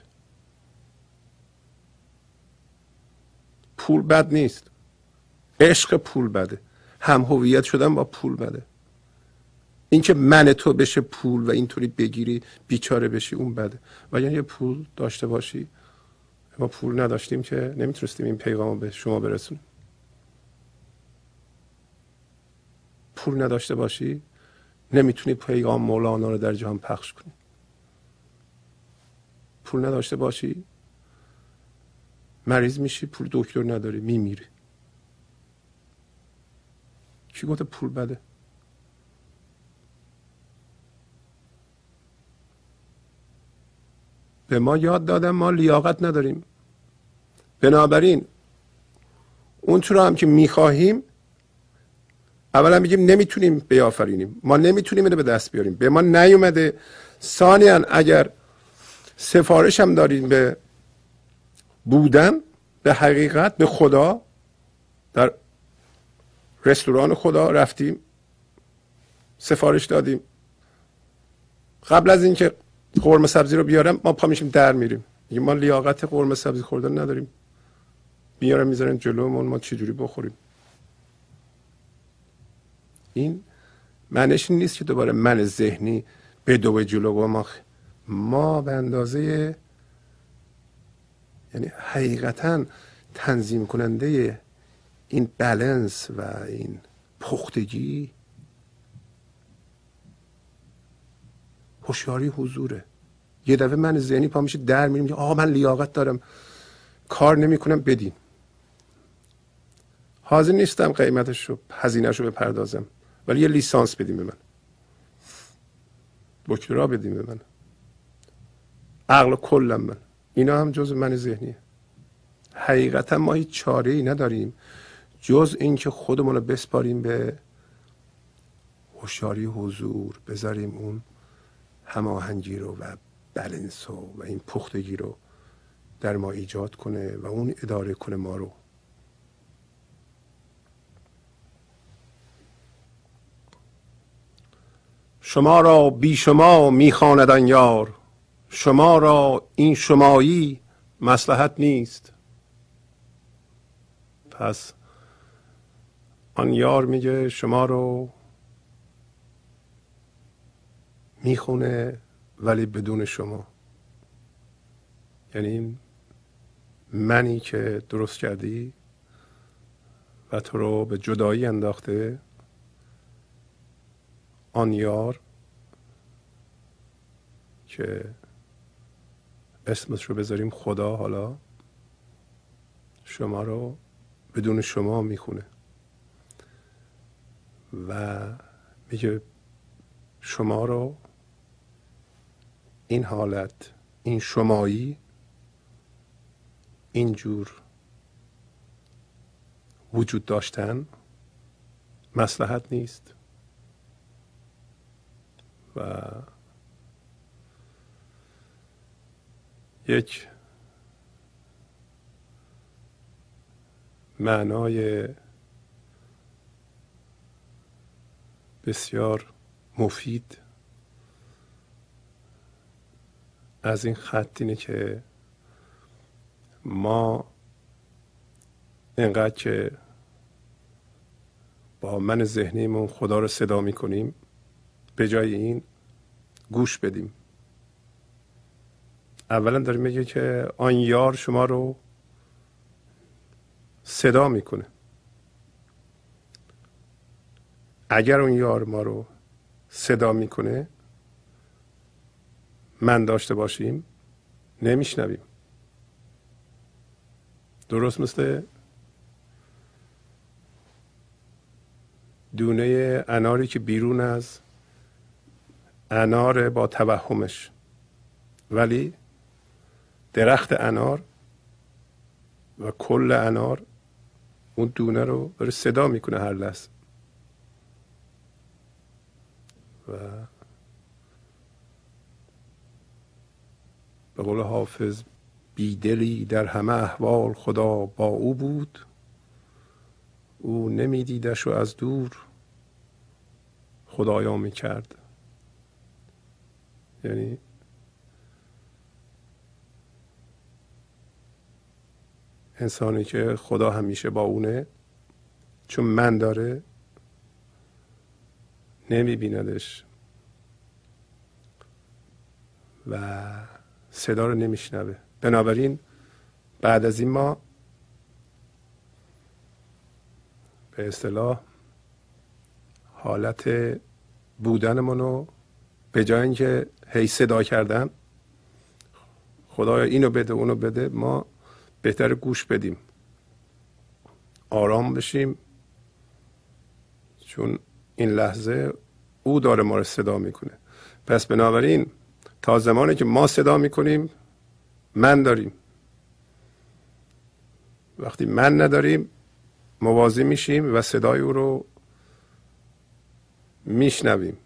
پول بد نیست، عشق پول بده، هم هویت شدن با پول بده. اینکه من تو بشه پول و اینطوری بگیری بیچاره بشی، اون بده. و یعنی پول داشته باشی، ما پول نداشتیم که نمیتونستیم این پیغام رو به شما برسونیم. پول نداشته باشی نمیتونی پیغام مولانا رو در جهان پخش کنی. پول نداشته باشی مریض میشی، پول دکتر نداری میمیری. کی گفته پول بده؟ به ما یاد دادن ما لیاقت نداریم. بنابراین اون چرا هم که میخواهیم اولا میگیم نمیتونیم بیافرینیم، ما نمیتونیم اینو به دست بیاریم، به ما نیومده. ثانیاً اگر سفارش هم داریم به بودن، به حقیقت، به خدا، در رستوران خدا رفتیم سفارش دادیم، قبل از اینکه قرمه سبزی رو بیارم ما پا میشیم در میریم، میگیم ما لیاقت قرمه سبزی خوردن نداریم، بیارم میذارن جلومون، ما چجوری بخوریم؟ این معنیش نیست که دوباره من ذهنی به دو جلو و ما ما به اندازه، یعنی حقیقتا تنظیم کننده این بالانس و این پختگی هوشیاری حضوره. یه دفعه من ذهنی پا میشه در میریم، آقا من لیاقت دارم، کار نمی کنم، بدین. حاضر نیستم قیمتش رو هزینه‌اش رو بپردازم، ولی یه لیسانس بدیم به من، دکترا بدیم به من، عقل کلم من. اینا هم جز من ذهنیه. حقیقتا ما هیچ چاره ای نداریم جز اینکه خودمون رو بسپاریم به هوشیاری حضور، بذاریم اون هماهنگی رو و بلنس رو و این پختگی رو در ما ایجاد کنه و اون اداره کنه ما رو. شما را بی شما میخواند آن یار، شما را این شمایی مصلحت نیست. پس آن یار میگه شما رو میخونه ولی بدون شما. یعنی این منی که درست کردی و تو رو به جدایی انداخته، آن یار که اسمش رو بذاریم خدا، حالا شما رو بدون شما میخونه و میگه شما رو این حالت، این شمایی، اینجور وجود داشتن مصلحت نیست. و یک معنای بسیار مفید از این خط اینه که ما اینقدر که با من ذهنیمون خدا رو صدا میکنیم، به جای این گوش بدیم. اولا داره میگه که آن یار شما رو صدا میکنه. اگر اون یار ما رو صدا میکنه، من داشته باشیم، نمیشنویم. درست مثل دونه اناری که بیرون از انار با توهمش، ولی درخت انار و کل انار اون دونه رو داره صدا میکنه هر لحظه. و به قول حافظ بیدلی در همه احوال خدا با او بود، او نمیدیدش و از دور خدایا میکرد. یعنی انسانی که خدا همیشه با اونه، چون من داره نمیبیندش و صدا رو نمیشنوه. بنابراین بعد از این ما به اصطلاح حالت بودنمون رو به جای اینکه هی صدا کردن خدایا اینو بده اونو بده، ما بهتر گوش بدیم، آرام بشیم، چون این لحظه او داره ما رو صدا میکنه. پس بنابراین تا زمانی که ما صدا میکنیم من داریم، وقتی من نداریم موازی میشیم و صدای او رو میشنویم.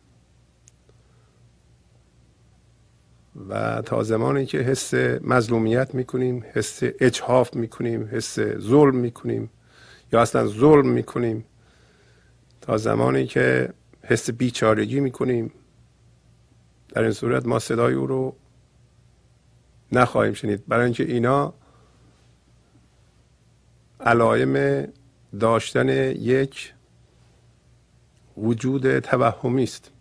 و تا زمانی که حس مظلومیت میکنیم، حس اجحاف میکنیم، حس ظلم میکنیم یا اصلا ظلم میکنیم، تا زمانی که حس بیچارگی میکنیم، در این صورت ما صدای او رو نخواهیم شنید، برای اینکه اینا علائم داشتن یک وجود توهمی است.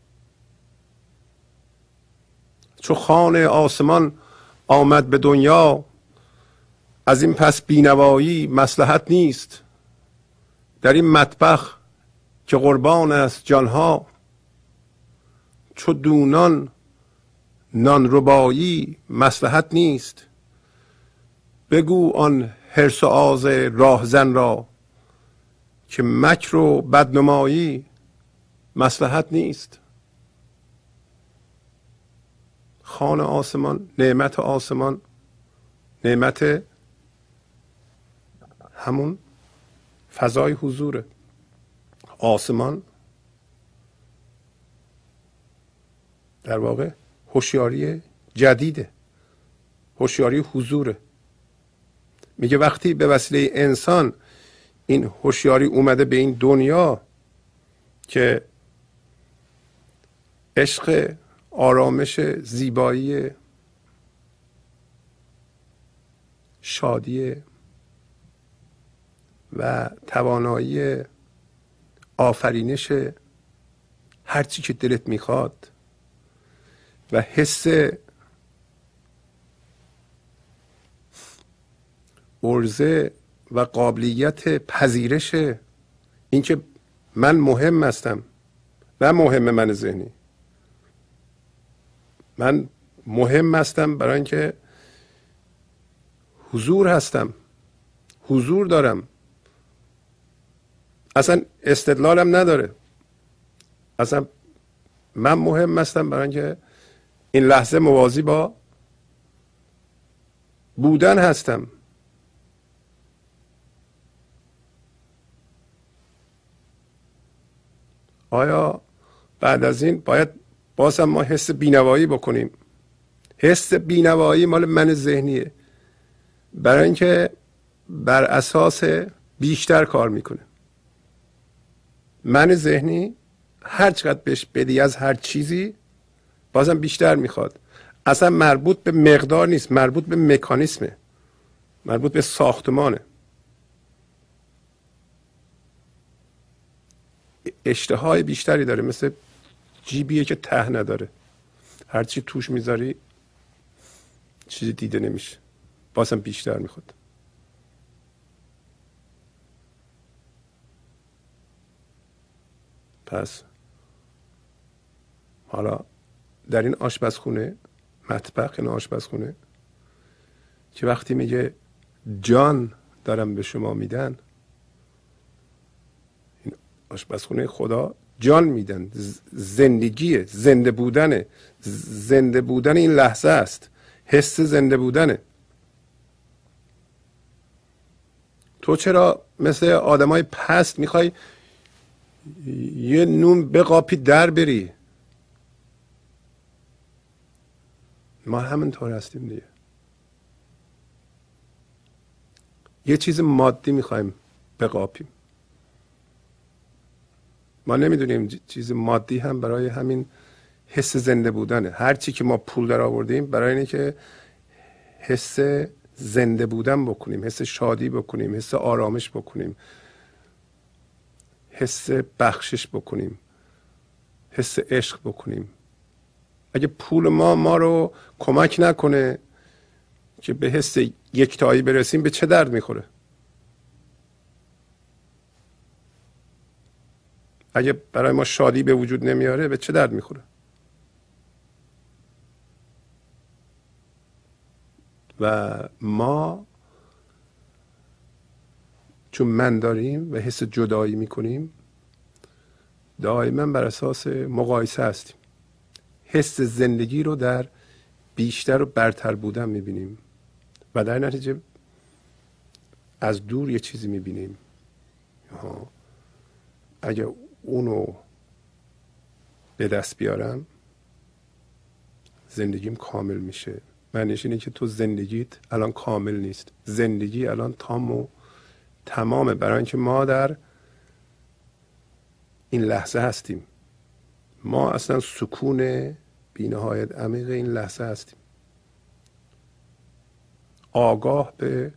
چو خوان آسمان آمد به دنیا، از این پس بینوایی مصلحت نیست. در این مطبخ که قربان است جانها، چو دونان نان ربایی مصلحت نیست. بگو آن حرص و آز راهزن را، که مکر و بدنمایی مصلحت نیست. خوان آسمان، نعمت آسمان، نعمت همون فضای حضوره. آسمان در واقع هوشیاری جدیده، هوشیاری حضوره. میگه وقتی به وسیله انسان این هوشیاری اومده به این دنیا که عشق، آرامش، زیبایی، شادی و توانایی آفرینش هر چی که دلت میخواد و حس عرضه و قابلیت پذیرش این که من مهم هستم، نه مهم من ذهنی، من مهم هستم برای اینکه حضور هستم، حضور دارم، اصلا استدلالم نداره، اصلا من مهم هستم برای اینکه این لحظه موازی با بودن هستم. آیا بعد از این باید باز هم ما حس بینوایی بکنیم؟ حس بینوایی مال من ذهنیه، برای اینکه بر اساس بیشتر کار میکنه. من ذهنی هر چقدر بهش بدی از هر چیزی بازم بیشتر میخواد. اصلا مربوط به مقدار نیست، مربوط به مکانیسمه، مربوط به ساختمانه. اشتهای بیشتری داره، مثل جیبیه که ته نداره، هرچی توش میذاری چیزی دیده نمیشه، بازم بیشتر میخواد. پس حالا در این آشپزخونه، مطبخ این آشپزخونه که وقتی میگه جان دارم به شما میدن، این آشپزخونه خدا جان میدن، زندگیه، زنده بودنه، زنده بودن این لحظه است، حس زنده بودنه. تو چرا مثل آدمای پست میخوای یه نون بقاپی در بری؟ ما همینطور هستیم دیگه. یه چیز مادی میخوایم بقاپیم. ما نمیدونیم چیز مادی هم برای همین حس زنده بودنه. هر چی که ما پول در آوردیم برای اینه که حس زنده بودن بکنیم، حس شادی بکنیم، حس آرامش بکنیم، حس بخشش بکنیم، حس عشق بکنیم. اگه پول ما ما رو کمک نکنه که به حس یکتایی برسیم، به چه درد میخوره؟ اگه برای ما شادی به وجود نمیاره، به چه درد میخوره؟ و ما چون من داریم و حس جدایی میکنیم، دائما بر اساس مقایسه هستیم. حس زندگی رو در بیشتر و برتر بودن میبینیم و در نتیجه از دور یه چیزی میبینیم. اگه اونو به دست بیارم زندگیم کامل میشه. معنیش اینه که تو زندگیت الان کامل نیست، زندگی الان تام و تمامه، برای اینکه ما در این لحظه هستیم. ما اصلا سکون بی‌نهایت عمیق این لحظه هستیم، آگاه به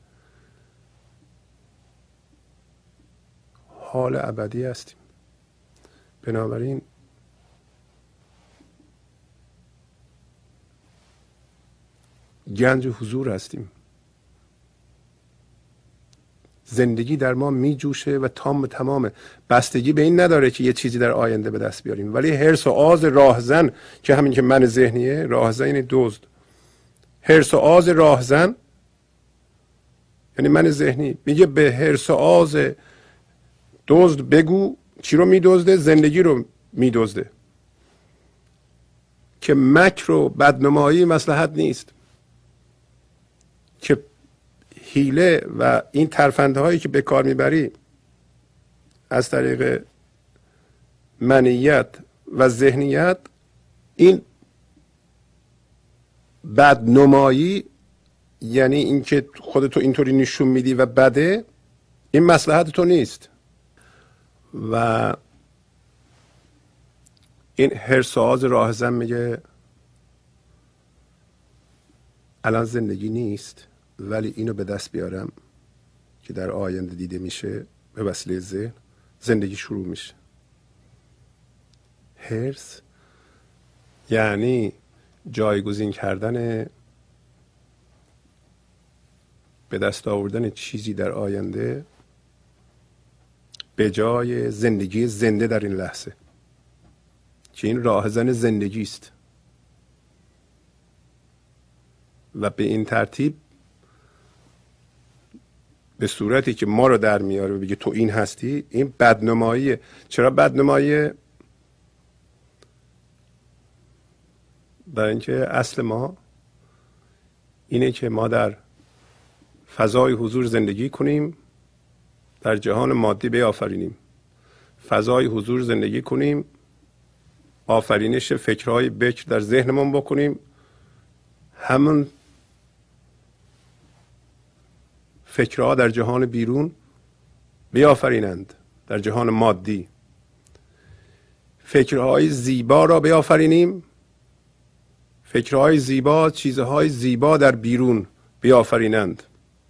حال ابدی هستیم. بنابراین گنج حضور هستیم. زندگی در ما می جوشه و تام تمامه. بستگی به این نداره که یه چیزی در آینده به دست بیاریم، ولی حرص و آز راهزن که همین که من ذهنیه، راهزن یعنی دزد. حرص و آز راهزن یعنی من ذهنی میگه به حرص و آز دزد بگو چی رو میدزده؟ زندگی رو میدزده. که مکر و بدنمایی مصلحت نیست، که حیله و این ترفندهایی که به کار میبری از طریق منیت و ذهنیت، این بدنمایی یعنی اینکه خودتو اینطوری نشون میدی و بده، این مصلحت تو نیست. و این هرساز راهزن میگه الان زندگی نیست، ولی اینو به دست بیارم که در آینده دیده میشه به وسیله ذهن، زندگی شروع میشه. هرس یعنی جایگزین کردن، به دست آوردن چیزی در آینده به جای زندگی زنده در این لحظه، که این راهزن زندگی است. و به این ترتیب به صورتی که ما رو در میاره و بگه تو این هستی، این بدنماییه. چرا بدنماییه؟ برای اینکه اصل ما اینه که ما در فضای حضور زندگی کنیم، در جهان مادی بیافرینیم. فضای حضور زندگی کنیم، آفرینش فکرهای بکر در ذهنمون بکنیم، همون فکرها در جهان بیرون بیافرینند، در جهان مادی. فکرهای زیبا را بیافرینیم، فکرهای زیبا چیزهای زیبا در بیرون بیافرینند.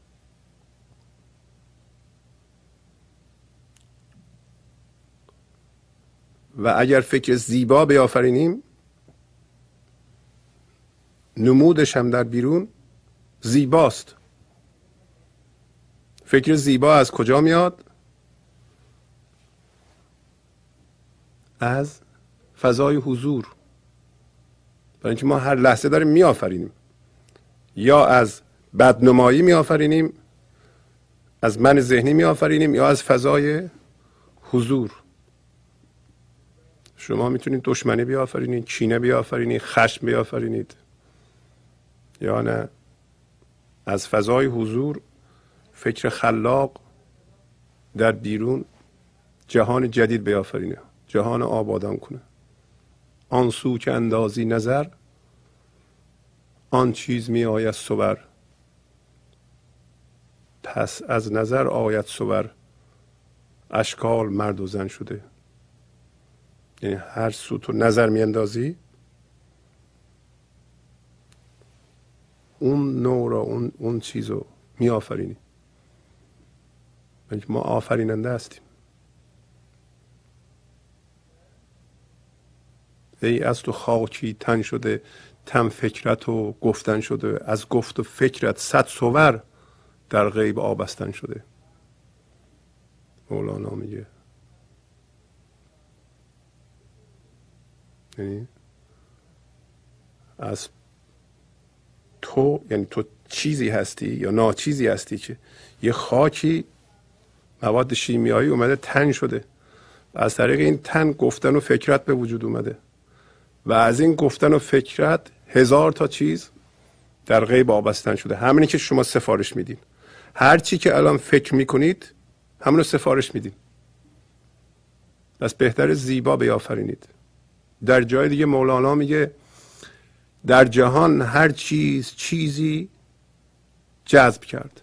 و اگر فکر زیبا بیافرینیم، نمودش هم در بیرون زیباست. فکر زیبا از کجا میاد؟ از فضای حضور. برای اینکه ما هر لحظه داریم میآفرینیم، یا از بدنمایی میآفرینیم، از من ذهنی میآفرینیم، یا از فضای حضور. شما میتونید دشمنی بیافرینید، کینه بیافرینید، خشم بیافرینید، یا نه از فضای حضور فکر خلاق در بیرون جهان جدید بیافرینه، جهان آبادان کنه. آن سو که اندازی نظر، آن چیز می آید صور. پس از نظر آید صور، اشکال مرد و زن شده. یعنی هر سو تو نظر می اندازی، اون نوع رو، اون, اون چیز رو می آفرینی. ما آفریننده هستیم. ای از تو خاکی تن شده، تن فکرت و گفتن شده. از گفت و فکرت صد صور، در غیب آبستن شده. مولانا میگه. یعنی از تو، یعنی تو چیزی هستی یا ناچیزی هستی که یه خاکی مواد شیمیایی اومده تن شده و از طریق این تن گفتن و فکرت به وجود اومده و از این گفتن و فکرت هزار تا چیز در غیب آبستن شده. همینی که شما سفارش میدین، هر چی که الان فکر میکنید همونو سفارش میدین. پس بهتر زیبا بیافرینید. در جای دیگه مولانا میگه در جهان هر چیز چیزی جذب کرد.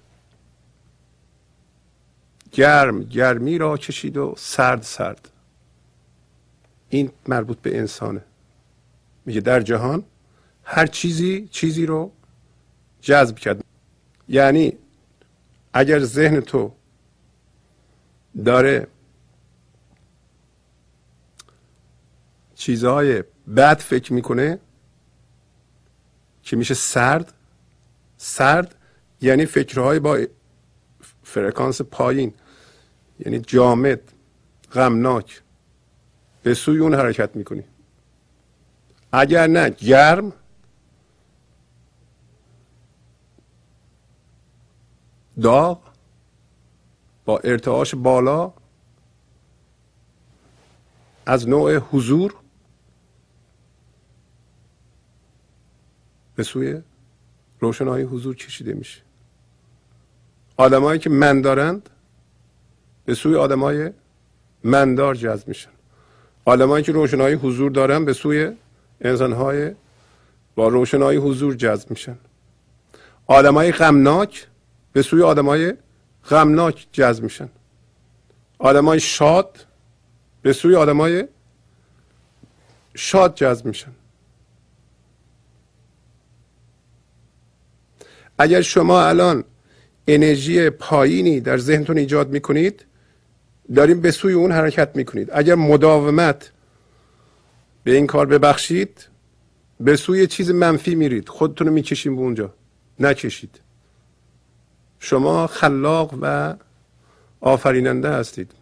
گرم گرمی را کشید و سرد سرد. این مربوط به انسانه. میگه در جهان هر چیزی چیزی رو جذب کرد. یعنی اگر ذهن تو داره چیزهای بد فکر میکنه که میشه سرد. سرد یعنی فکرهای با فرکانس پایین، یعنی جامد، غمناک، به سوی اون حرکت میکنی. اگر نه گرم، داغ، با ارتعاش بالا از نوع حضور به سوی روشنایی حضور کشیده میشه. آدمایی که من دارند به سوی آدمای مندار جذب میشن. آدمایی که روشنایی حضور دارن به سوی انسانهای با روشنایی حضور جذب میشن. آدمای غمناک به سوی آدمای غمناک جذب میشن. آدمای شاد به سوی آدمای شاد جذب میشن. اگر شما الان انرژی پایینی در ذهنتون ایجاد میکنید، داریم به سوی اون حرکت میکنید. اگر مداومت به این کار ببخشید، به سوی چیز منفی میرید، خودتون رو میکشید به اونجا. نکشید. شما خلاق و آفریننده هستید.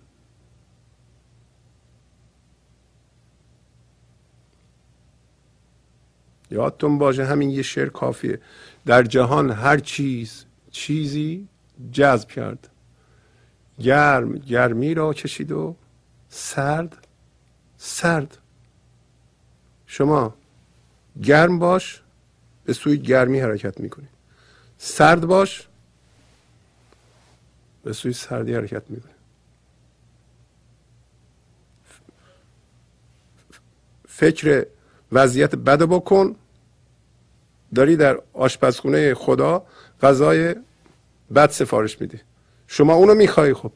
یادتون باشه همین یه شعر کافیه. در جهان هر چیز چیزی جذب کرد، گرم گرمی را کشید و سرد سرد. شما گرم باش، به سوی گرمی حرکت میکنی. سرد باش، به سوی سردی حرکت میکنی. فکر وضعیت بد بکن، داری در آشپزخونه خدا غذای بد سفارش میدی. شما اونو میخوای. خب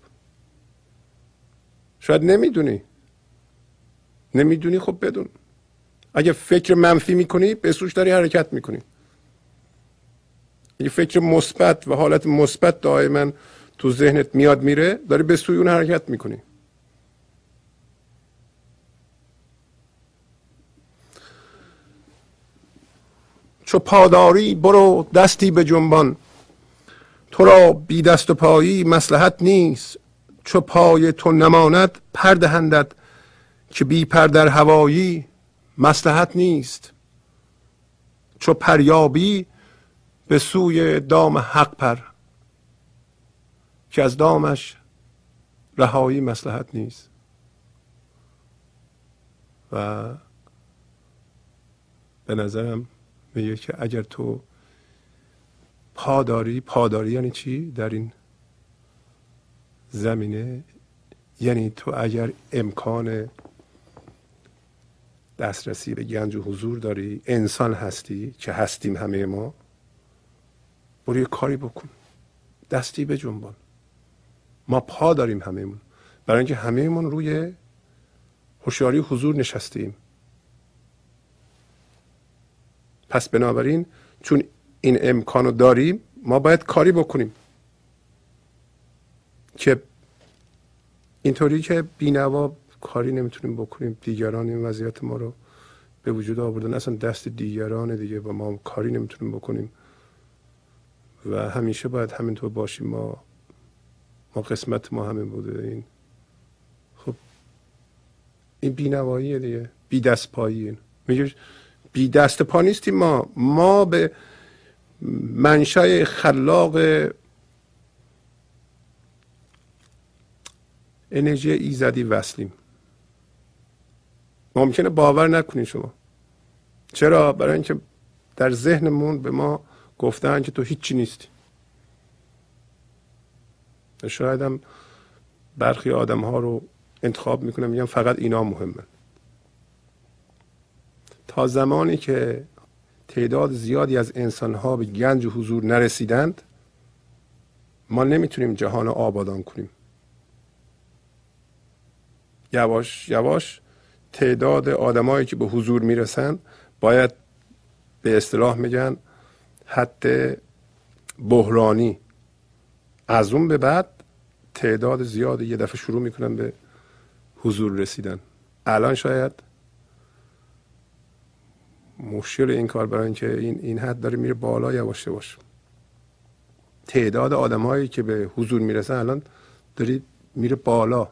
شاید نمیدونی نمیدونی خب بدون. اگه فکر منفی میکنی، به سوش داری حرکت میکنی. اگه فکر مثبت و حالت مثبت دائما تو ذهنت میاد میره، داری به سوی اون حرکت میکنی. چو پاداری برو دستی به جنبان، تو را بی دست و پایی مصلحت نیست. چو پای تو نماند پر دهندت، که بی پر در هوایی مصلحت نیست. چو پریابی به سوی دام حق پر، که از دامش رهایی مصلحت نیست. و به نظرم میگه که اگر تو پاداری، پاداری یعنی چی در این زمینه؟ یعنی تو اگر امکان دسترسی به گنج و حضور داری، انسان هستی که هستیم همه ما، برو یه کاری بکن، دستی به جنبان. ما پا داریم همه‌مون، برای اینکه همه‌مون روی هوشیاری حضور نشستیم. پس بنابراین چون این امکانو داریم، ما باید کاری بکنیم که اینطوری که بی‌نوا کاری نمیتونیم بکنیم. دیگران این وضعیت ما رو به وجود آوردن، اصلا دست دیگران دیگه، و ما کاری نمیتونیم بکنیم و همیشه باید همینطور باشیم. ما ما قسمت ما همین بوده. این خب این بی‌نواییه دیگه، بی دست پاییه. میگه بی دست پا نیستیم ما ما به منشأ خلاق انرژی ایزدی وصلیم. ممکنه باور نکنین شما. چرا؟ برای اینکه در ذهنمون به ما گفتن که تو هیچی نیستی. شاید هم برخی آدم ها رو انتخاب میکنم میگم فقط اینا مهمه. تا زمانی که تعداد زیادی از انسان ها به گنج و حضور نرسیدند، ما نمیتونیم جهان رو آبادان کنیم. یواش یواش تعداد آدمایی که به حضور میرسن باید به اصطلاح میگن حد بحرانی. از اون به بعد تعداد زیادی یه دفعه شروع میکنن به حضور رسیدن. الان شاید مشکل این کار برای اینکه این این حد داره میره بالا یواش یواش. تعداد آدمایی که به حضور میرسن الان داره میره بالا.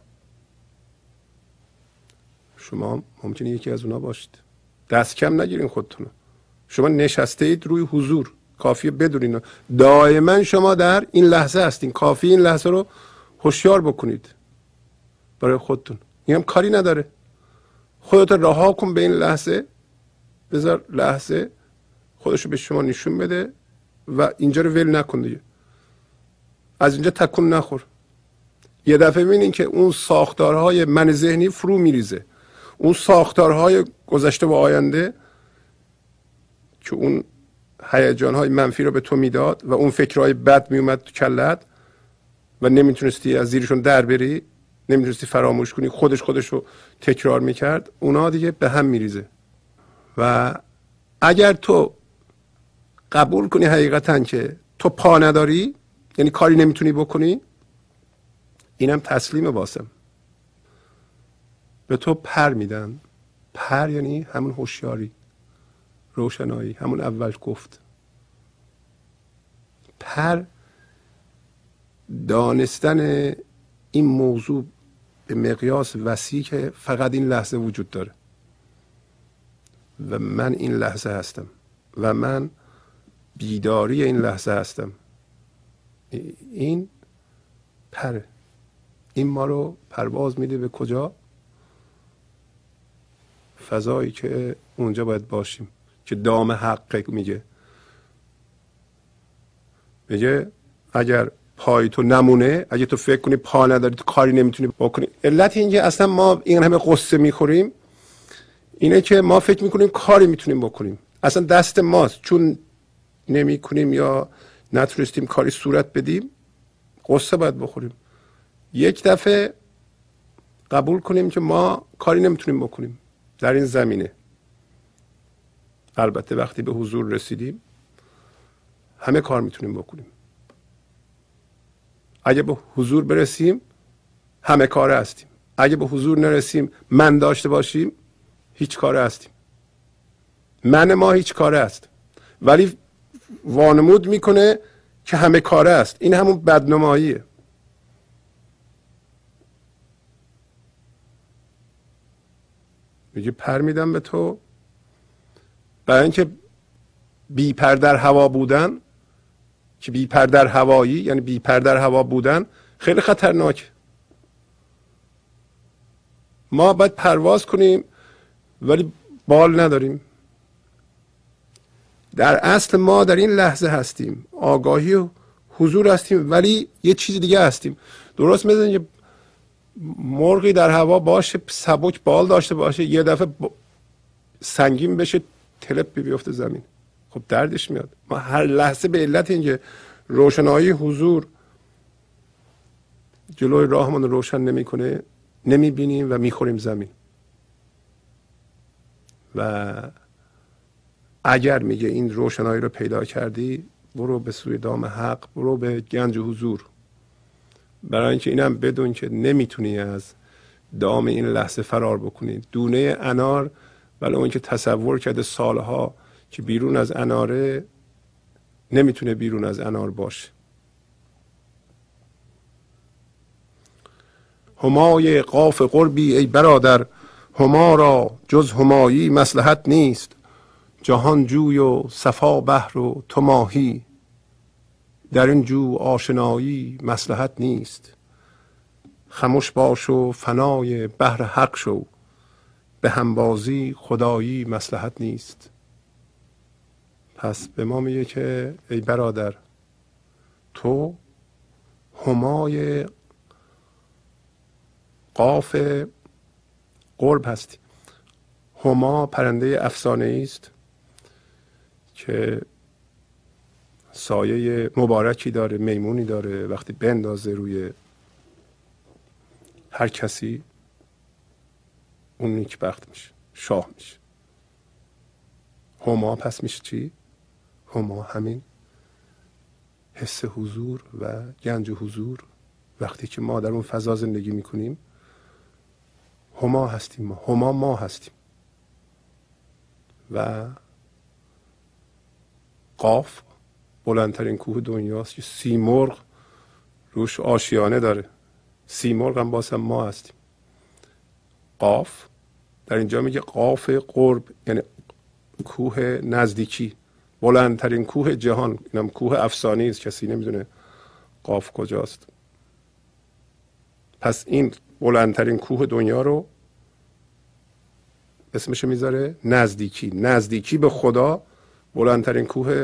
شما ممکنه یکی از اونا باشید. دست کم نگیرین خودتون. شما نشسته اید روی حضور. کافیه بدونین دائما شما در این لحظه هستین. کافی این لحظه رو هوشیار بکنید برای خودتون. این هم کاری نداره. خودت رها کن به این لحظه، بذار لحظه خودشو به شما نشون بده و اینجا رو ول نکن دیگه. از اینجا تکون نخور. یه دفعه ببینین که اون ساختارهای من ذهنی فرو میریزه. اون ساختارهای گذشته و آینده که اون هیجانهای منفی رو به تو میداد و اون فکرهای بد میومد تو کلت و نمیتونستی از زیرشون در بری، نمیتونستی فراموش کنی، خودش خودش رو تکرار میکرد، اونا دیگه به هم میریزه. و اگر تو قبول کنی حقیقتا که تو پا نداری، یعنی کاری نمیتونی بکنی، اینم تسلیم واسم. به تو پر میدن. پر یعنی همون هوشیاری، روشنایی، همون اول گفت. پر دانستن این موضوع به مقیاس وسیع که فقط این لحظه وجود داره و من این لحظه هستم و من بیداری این لحظه هستم. این پره. این ما رو پرواز میده به کجا؟ فضایی که اونجا باید باشیم که دام حق میگه. میگه اگر پای تو نمونه، اگه تو فکر کنی پا نداری تو کاری نمیتونی بکنی. علت اینکه اصلا ما این همه قصه میخوریم اینه که ما فکر میکنیم کاری میتونیم بکنیم. اصلا دست ماست، چون نمیکنیم یا نتونستیم کاری صورت بدیم قصه باید بخوریم. یک دفعه قبول کنیم که ما کاری نمیتونیم بکنیم در این زمینه. البته وقتی به حضور رسیدیم همه کار میتونیم بکنیم. اگه به حضور برسیم همه کاره هستیم. اگه به حضور نرسیم من داشته باشیم هیچ کاره هستیم. من ما هیچ کاره است، ولی وانمود میکنه که همه کاره است. این همون بدنماییه. میگه پر میدم به تو، برای اینکه بی پر در هوا بودن، که بی پر در هوایی یعنی بی پر در هوا بودن خیلی خطرناک. ما باید پرواز کنیم ولی بال نداریم. در اصل ما در این لحظه هستیم، آگاهی و حضور هستیم، ولی یه چیز دیگه هستیم. درست مثل اینکه مرغی در هوا باشه، سبک بال داشته باشه، یه دفعه سنگین بشه تلپ بیفته زمین، خب دردش میاد. ما هر لحظه به علت اینکه روشنایی حضور جلوی راهمون روشن نمیکنه نمیبینیم و میخوریم زمین. و اگر میگه این روشنایی رو پیدا کردی برو به سوی دام حق، برو به گنج حضور. برای اینکه اینم بدون که نمیتونی از دام این لحظه فرار بکنی. دونه انار ولی اون که تصور کرده سالها که بیرون از اناره نمیتونه بیرون از انار باشه. همای قاف قربی ای برادر، هما را جز همایی مصلحت نیست. جهان جوی و صفا بحر و تو ماهی، در این جو آشنایی مصلحت نیست. خموش باش و فنای بحر حق شو، به همبازی خدایی مصلحت نیست. پس به ما میگه که ای برادر تو همای قاف قرب هستی. هما پرنده افسانه‌ای است که سایه مبارکی داره، میمونی داره، وقتی بندازه روی هر کسی اون نیکبخت میشه، شاه میشه. هما پس میشه چی؟ هما همین حس حضور و گنج حضور. وقتی که ما در اون فضا زندگی میکنیم هما هستیم. ما هما ما هستیم. و قاف بلندترین کوه دنیاست که سیمرغ روش آشیانه داره. سیمرغ هم باز هم ما هستیم. قاف در اینجا میگه قاف قرب، یعنی کوه نزدیکی، بلندترین کوه جهان. اینم کوه افسانه‌ای است، کسی نمیدونه قاف کجاست. پس این بلندترین کوه دنیا رو اسمش میذاره نزدیکی. نزدیکی به خدا بلندترین کوه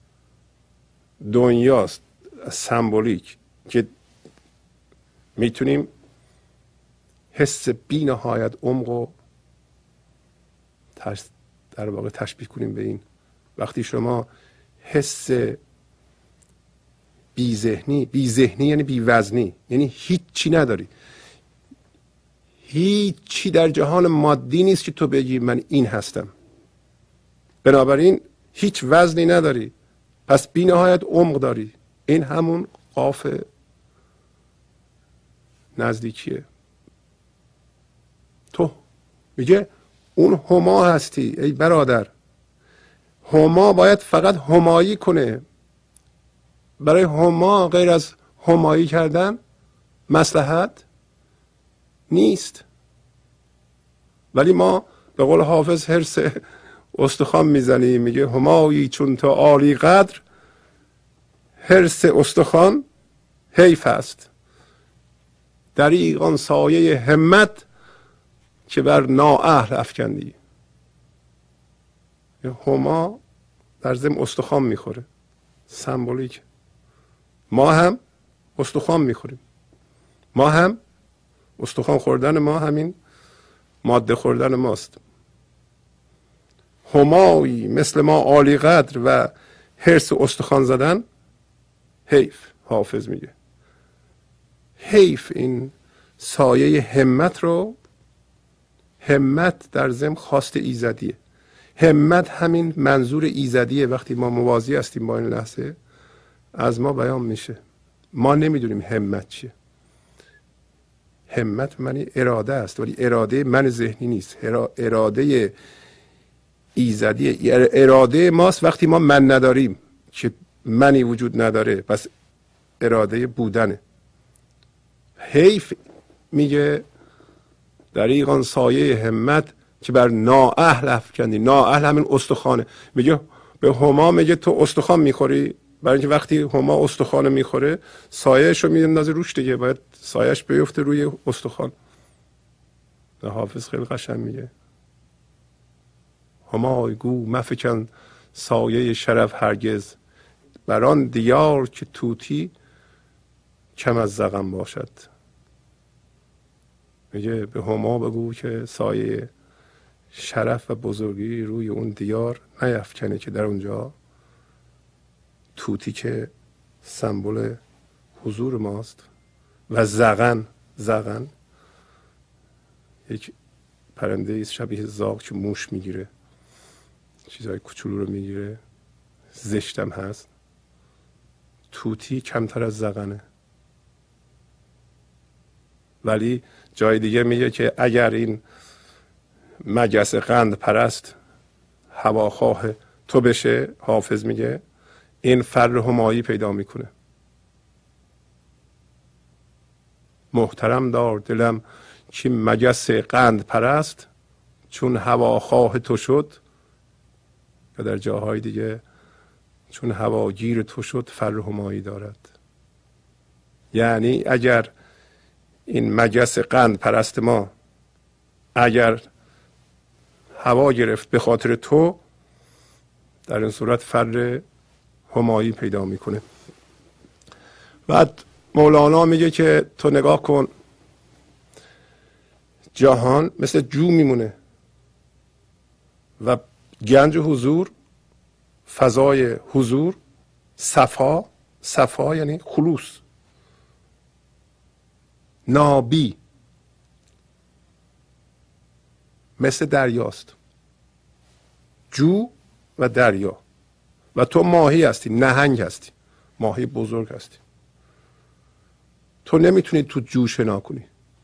دنیاست، سمبولیک، که میتونیم حس بی نهایت عمق و در واقع تشبیه کنیم به این. وقتی شما حس بی ذهنی، بی ذهنی یعنی بی وزنی، یعنی هیچی نداری، هیچی در جهان مادی نیست که تو بگی من این هستم، بنابراین هیچ وزنی نداری، پس بی نهایت عمق داری. این همون قاف نزدیکیه. تو میگه اون هما هستی ای برادر. هما باید فقط همایی کنه. برای هما غیر از همایی کردن مصلحت نیست. ولی ما به قول حافظ حرص استخوان میزنیم، میگه همایی چون تو عالی قدر، حرص استخوان حیف است. دریغ آن سایه همت که بر نااهل افکندی. هما در ضمن استخوان میخوره، سمبولیک. ما هم استخوان میخوریم، ما هم استخوان خوردن ما همین ماده خوردن ماست. همایی مثل ما عالی قدر و حرص استخوان زدن حیف. حافظ میگه حیف این سایه همت رو. همت در ضمن خواست ایزدیه. همت همین منظور ایزدیه. وقتی ما موازی هستیم با این لحظه از ما بیان میشه. ما نمیدونیم همت چیه. همت معنی اراده است، ولی اراده من ذهنی نیست، اراده ایزدیه. اراده ماست وقتی ما من نداریم، که منی وجود نداره، پس اراده بودنه. حیف میگه دریغ آن سایه همت که بر نااهل افکندی. نااهل همین استخوانه. میگه به هما میگه تو استخوان میخوری، برای اینکه وقتی هما استخوان میخوره سایه‌اش رو میندازه روش دیگه، باید سایه‌اش بیفته روی استخوان. حافظ خیلی قشنگ میگه همای گو مفکن سایه شرف هرگز، بر آن دیار که طوطی کم از زغن باشد. میگه به هما بگو که سایه شرف و بزرگی روی اون دیار نیفکنه که در اونجا طوطی که سمبل حضور ماست و زغن. زغن یک پرنده ایست شبیه زاغ که موش میگیره، چیزهای کوچولو رو میگیره، زشتم هست. طوطی کمتر از زغنه. ولی جای دیگه میگه که اگر این مگس قند پرست هواخواه تو بشه، حافظ میگه این فر همایی پیدا میکنه. محترم دار دلم که مگس قند پرست، چون هواخواه تو شد. یا در جاهای دیگه چون هواگیر تو شد فر همایی دارد. یعنی اگر این مگس قند پرست ما اگر هوا گرفت به خاطر تو، در این صورت فر همایی پیدا میکنه. بعد مولانا میگه که تو نگاه کن، جهان مثل جو میمونه و گنج حضور، فضای حضور، صفا. صفا یعنی خلوص، نابی، مثل دریاست. جو و دریا. و تو ماهی هستی، نهنگ هستی، ماهی بزرگ هستی. تو نمیتونی تو جو شنا کنی.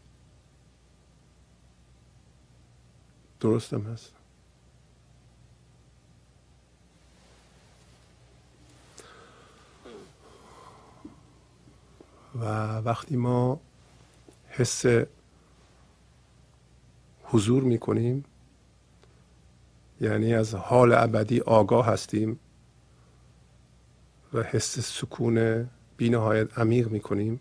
درستم هست. و وقتی ما حس حضور میکنیم، یعنی از حال ابدی آگاه هستیم و حس سکون بی نهایت عمیق میکنیم،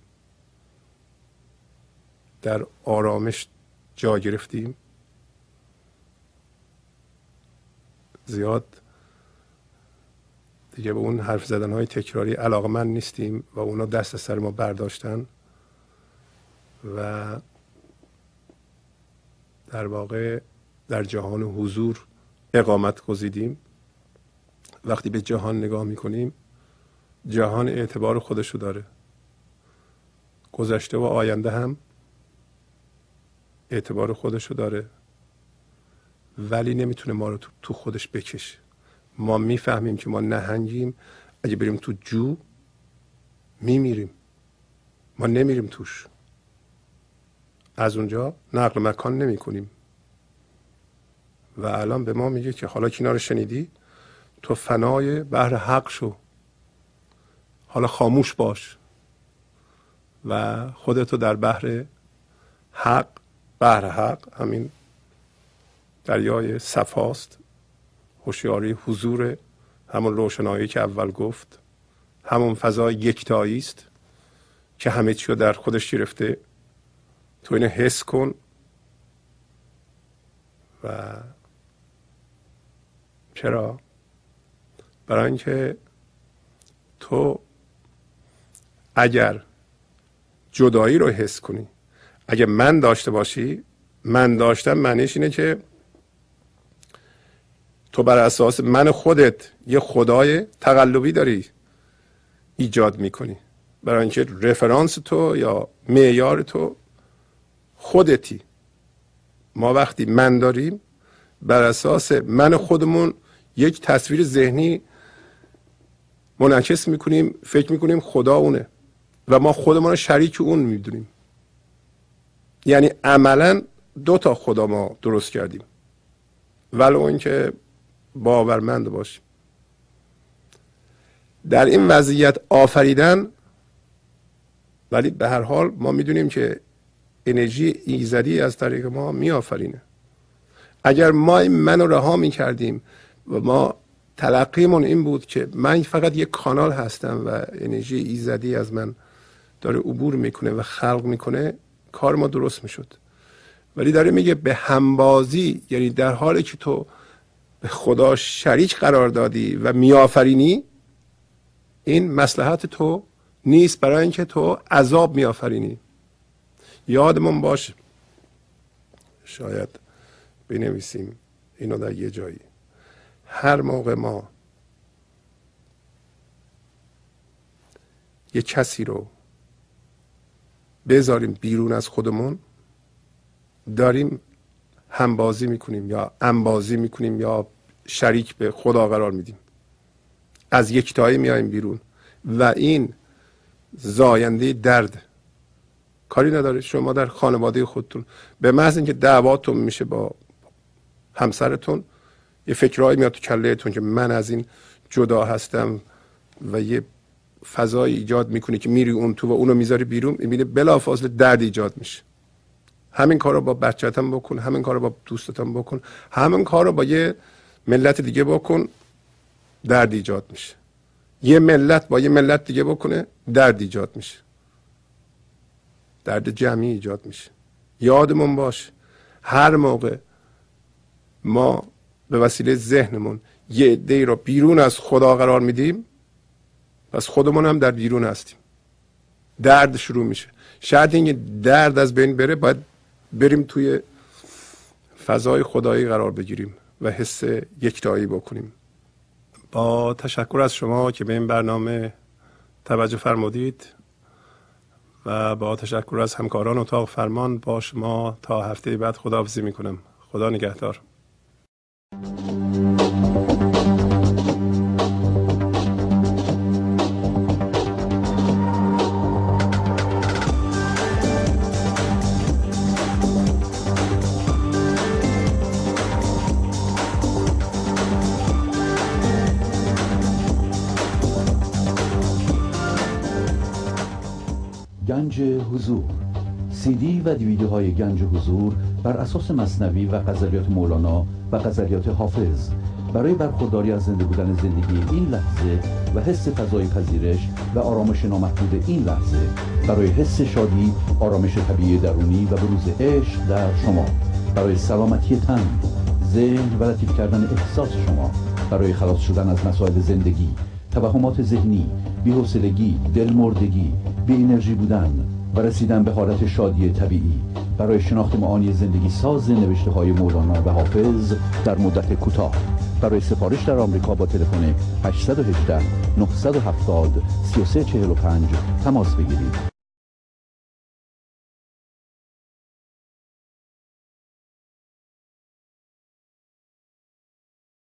در آرامش جا گرفتیم، زیاد دیگه به اون حرف زدن های تکراری علاقمند نیستیم و اونا دست از سر ما برداشتن و در واقع در جهان حضور اقامت گزیدیم. وقتی به جهان نگاه میکنیم، جهان اعتبار خودشو داره، گذشته و آینده هم اعتبار خودشو داره، ولی نمیتونه ما رو تو خودش بکشه. ما میفهمیم که ما نهنگیم، اگه بریم تو جو میمیریم، ما نمیریم توش، از اونجا نقل مکان نمی کنیم. و الان به ما میگه که حالا که اینا رو شنیدی، تو فنای بحر حق شو، حالا خاموش باش و خودتو در بحر حق، بحر حق همین دریای صفاست، هوشیاری حضور، همون روشنایی که اول گفت، همون فضای یکتایی است که همه چی رو در خودش گرفته. تو اینو حس کن و چرا؟ برای اینکه تو اگر جدایی رو حس کنی، اگر من داشته باشی، من داشتم معنیش اینه که تو بر اساس من خودت یه خدای تقلبی داری ایجاد میکنی، برای اینکه رفرانس تو یا معیار تو خودتی. ما وقتی من داریم، بر اساس من خودمون یک تصویر ذهنی منعکس میکنیم، فکر میکنیم خدا اونه و ما خودمون رو شریک اون میدونیم. یعنی عملا دو تا خدا ما درست کردیم، ولو اینکه باورمند باشیم. در این وضعیت آفریدن، ولی به هر حال ما میدونیم که انرژی ایزدی از طریق ما میآفرینه. اگر ما این منو رها میکردیم و ما تلقیمون این بود که من فقط یک کانال هستم و انرژی ایزدی از من داره عبور میکنه و خلق میکنه، کار ما درست میشد. ولی داره میگه به همبازی، یعنی در حالی که تو به خدا شریک قرار دادی و میآفرینی، این مصلحت تو نیست، برای اینکه تو عذاب میآفرینی. یادمون باشه، شاید بنویسیم اینو در یه جایی، هر موقع ما یه کسی رو بذاریم بیرون از خودمون، داریم همبازی میکنیم یا انبازی میکنیم یا شریک به خدا قرار میدیم، از یکتایی میایم بیرون و این زاینده درد. کاری نداره شما در خانواده خودتون به محض اینکه دعواتون میشه با همسرتون، یه فکرهایی میاد تو کلهتون که من از این جدا هستم و یه فضای ایجاد میکنی که میری اون تو و اونو میذاری بیرون، میبینی بلافاصله درد ایجاد میشه. همین کار رو با بچه‌ت هم بکن، همین کار رو با دوستت هم بکن، همین کار رو با یه ملت دیگه بکن، درد ایجاد میشه. یه ملت با یه ملت دیگه بکنه، درد ایجاد میشه، درد جمعی ایجاد میشه. یادمون باش هر موقع ما به وسیله ذهنمون یه عده‌ای رو بیرون از خدا قرار میدیم، پس خودمون هم در بیرون هستیم، درد شروع میشه. شاید اینکه درد از بین بره، باید بریم توی فضای خدایی قرار بگیریم و حس یکتایی بکنیم. با تشکر از شما که به این برنامه توجه فرمودید و با تشکر از همکاران اتاق فرمان با شما تا هفته بعد خداحافظی میکنم. خدا نگهدار. گنج حضور، سی دی و دیویدیوهای گنج حضور بر اساس مثنوی و غزلیات مولانا و غزلیات حافظ برای برخورداری از زنده بودن زندگی این لحظه و حس فضای پذیرش و آرامش نامحدود این لحظه، برای حس شادی، آرامش طبیعی درونی و بروز عشق در شما، برای سلامتی تن، ذهن و لطیف کردن احساس شما برای خلاص شدن از مسائل زندگی، توهمات ذهنی، بی‌حوصلگی، دلمردگی، بی انرژی بودن و رسیدن به حالت شادی طبیعی، برای شناخت معانی زندگی ساز نوشته های مولانا و حافظ در مدت کوتاه. برای سفارش در آمریکا با تلفن هشت یک هشت نه هفت صفر سه سه چهار پنج تماس بگیرید.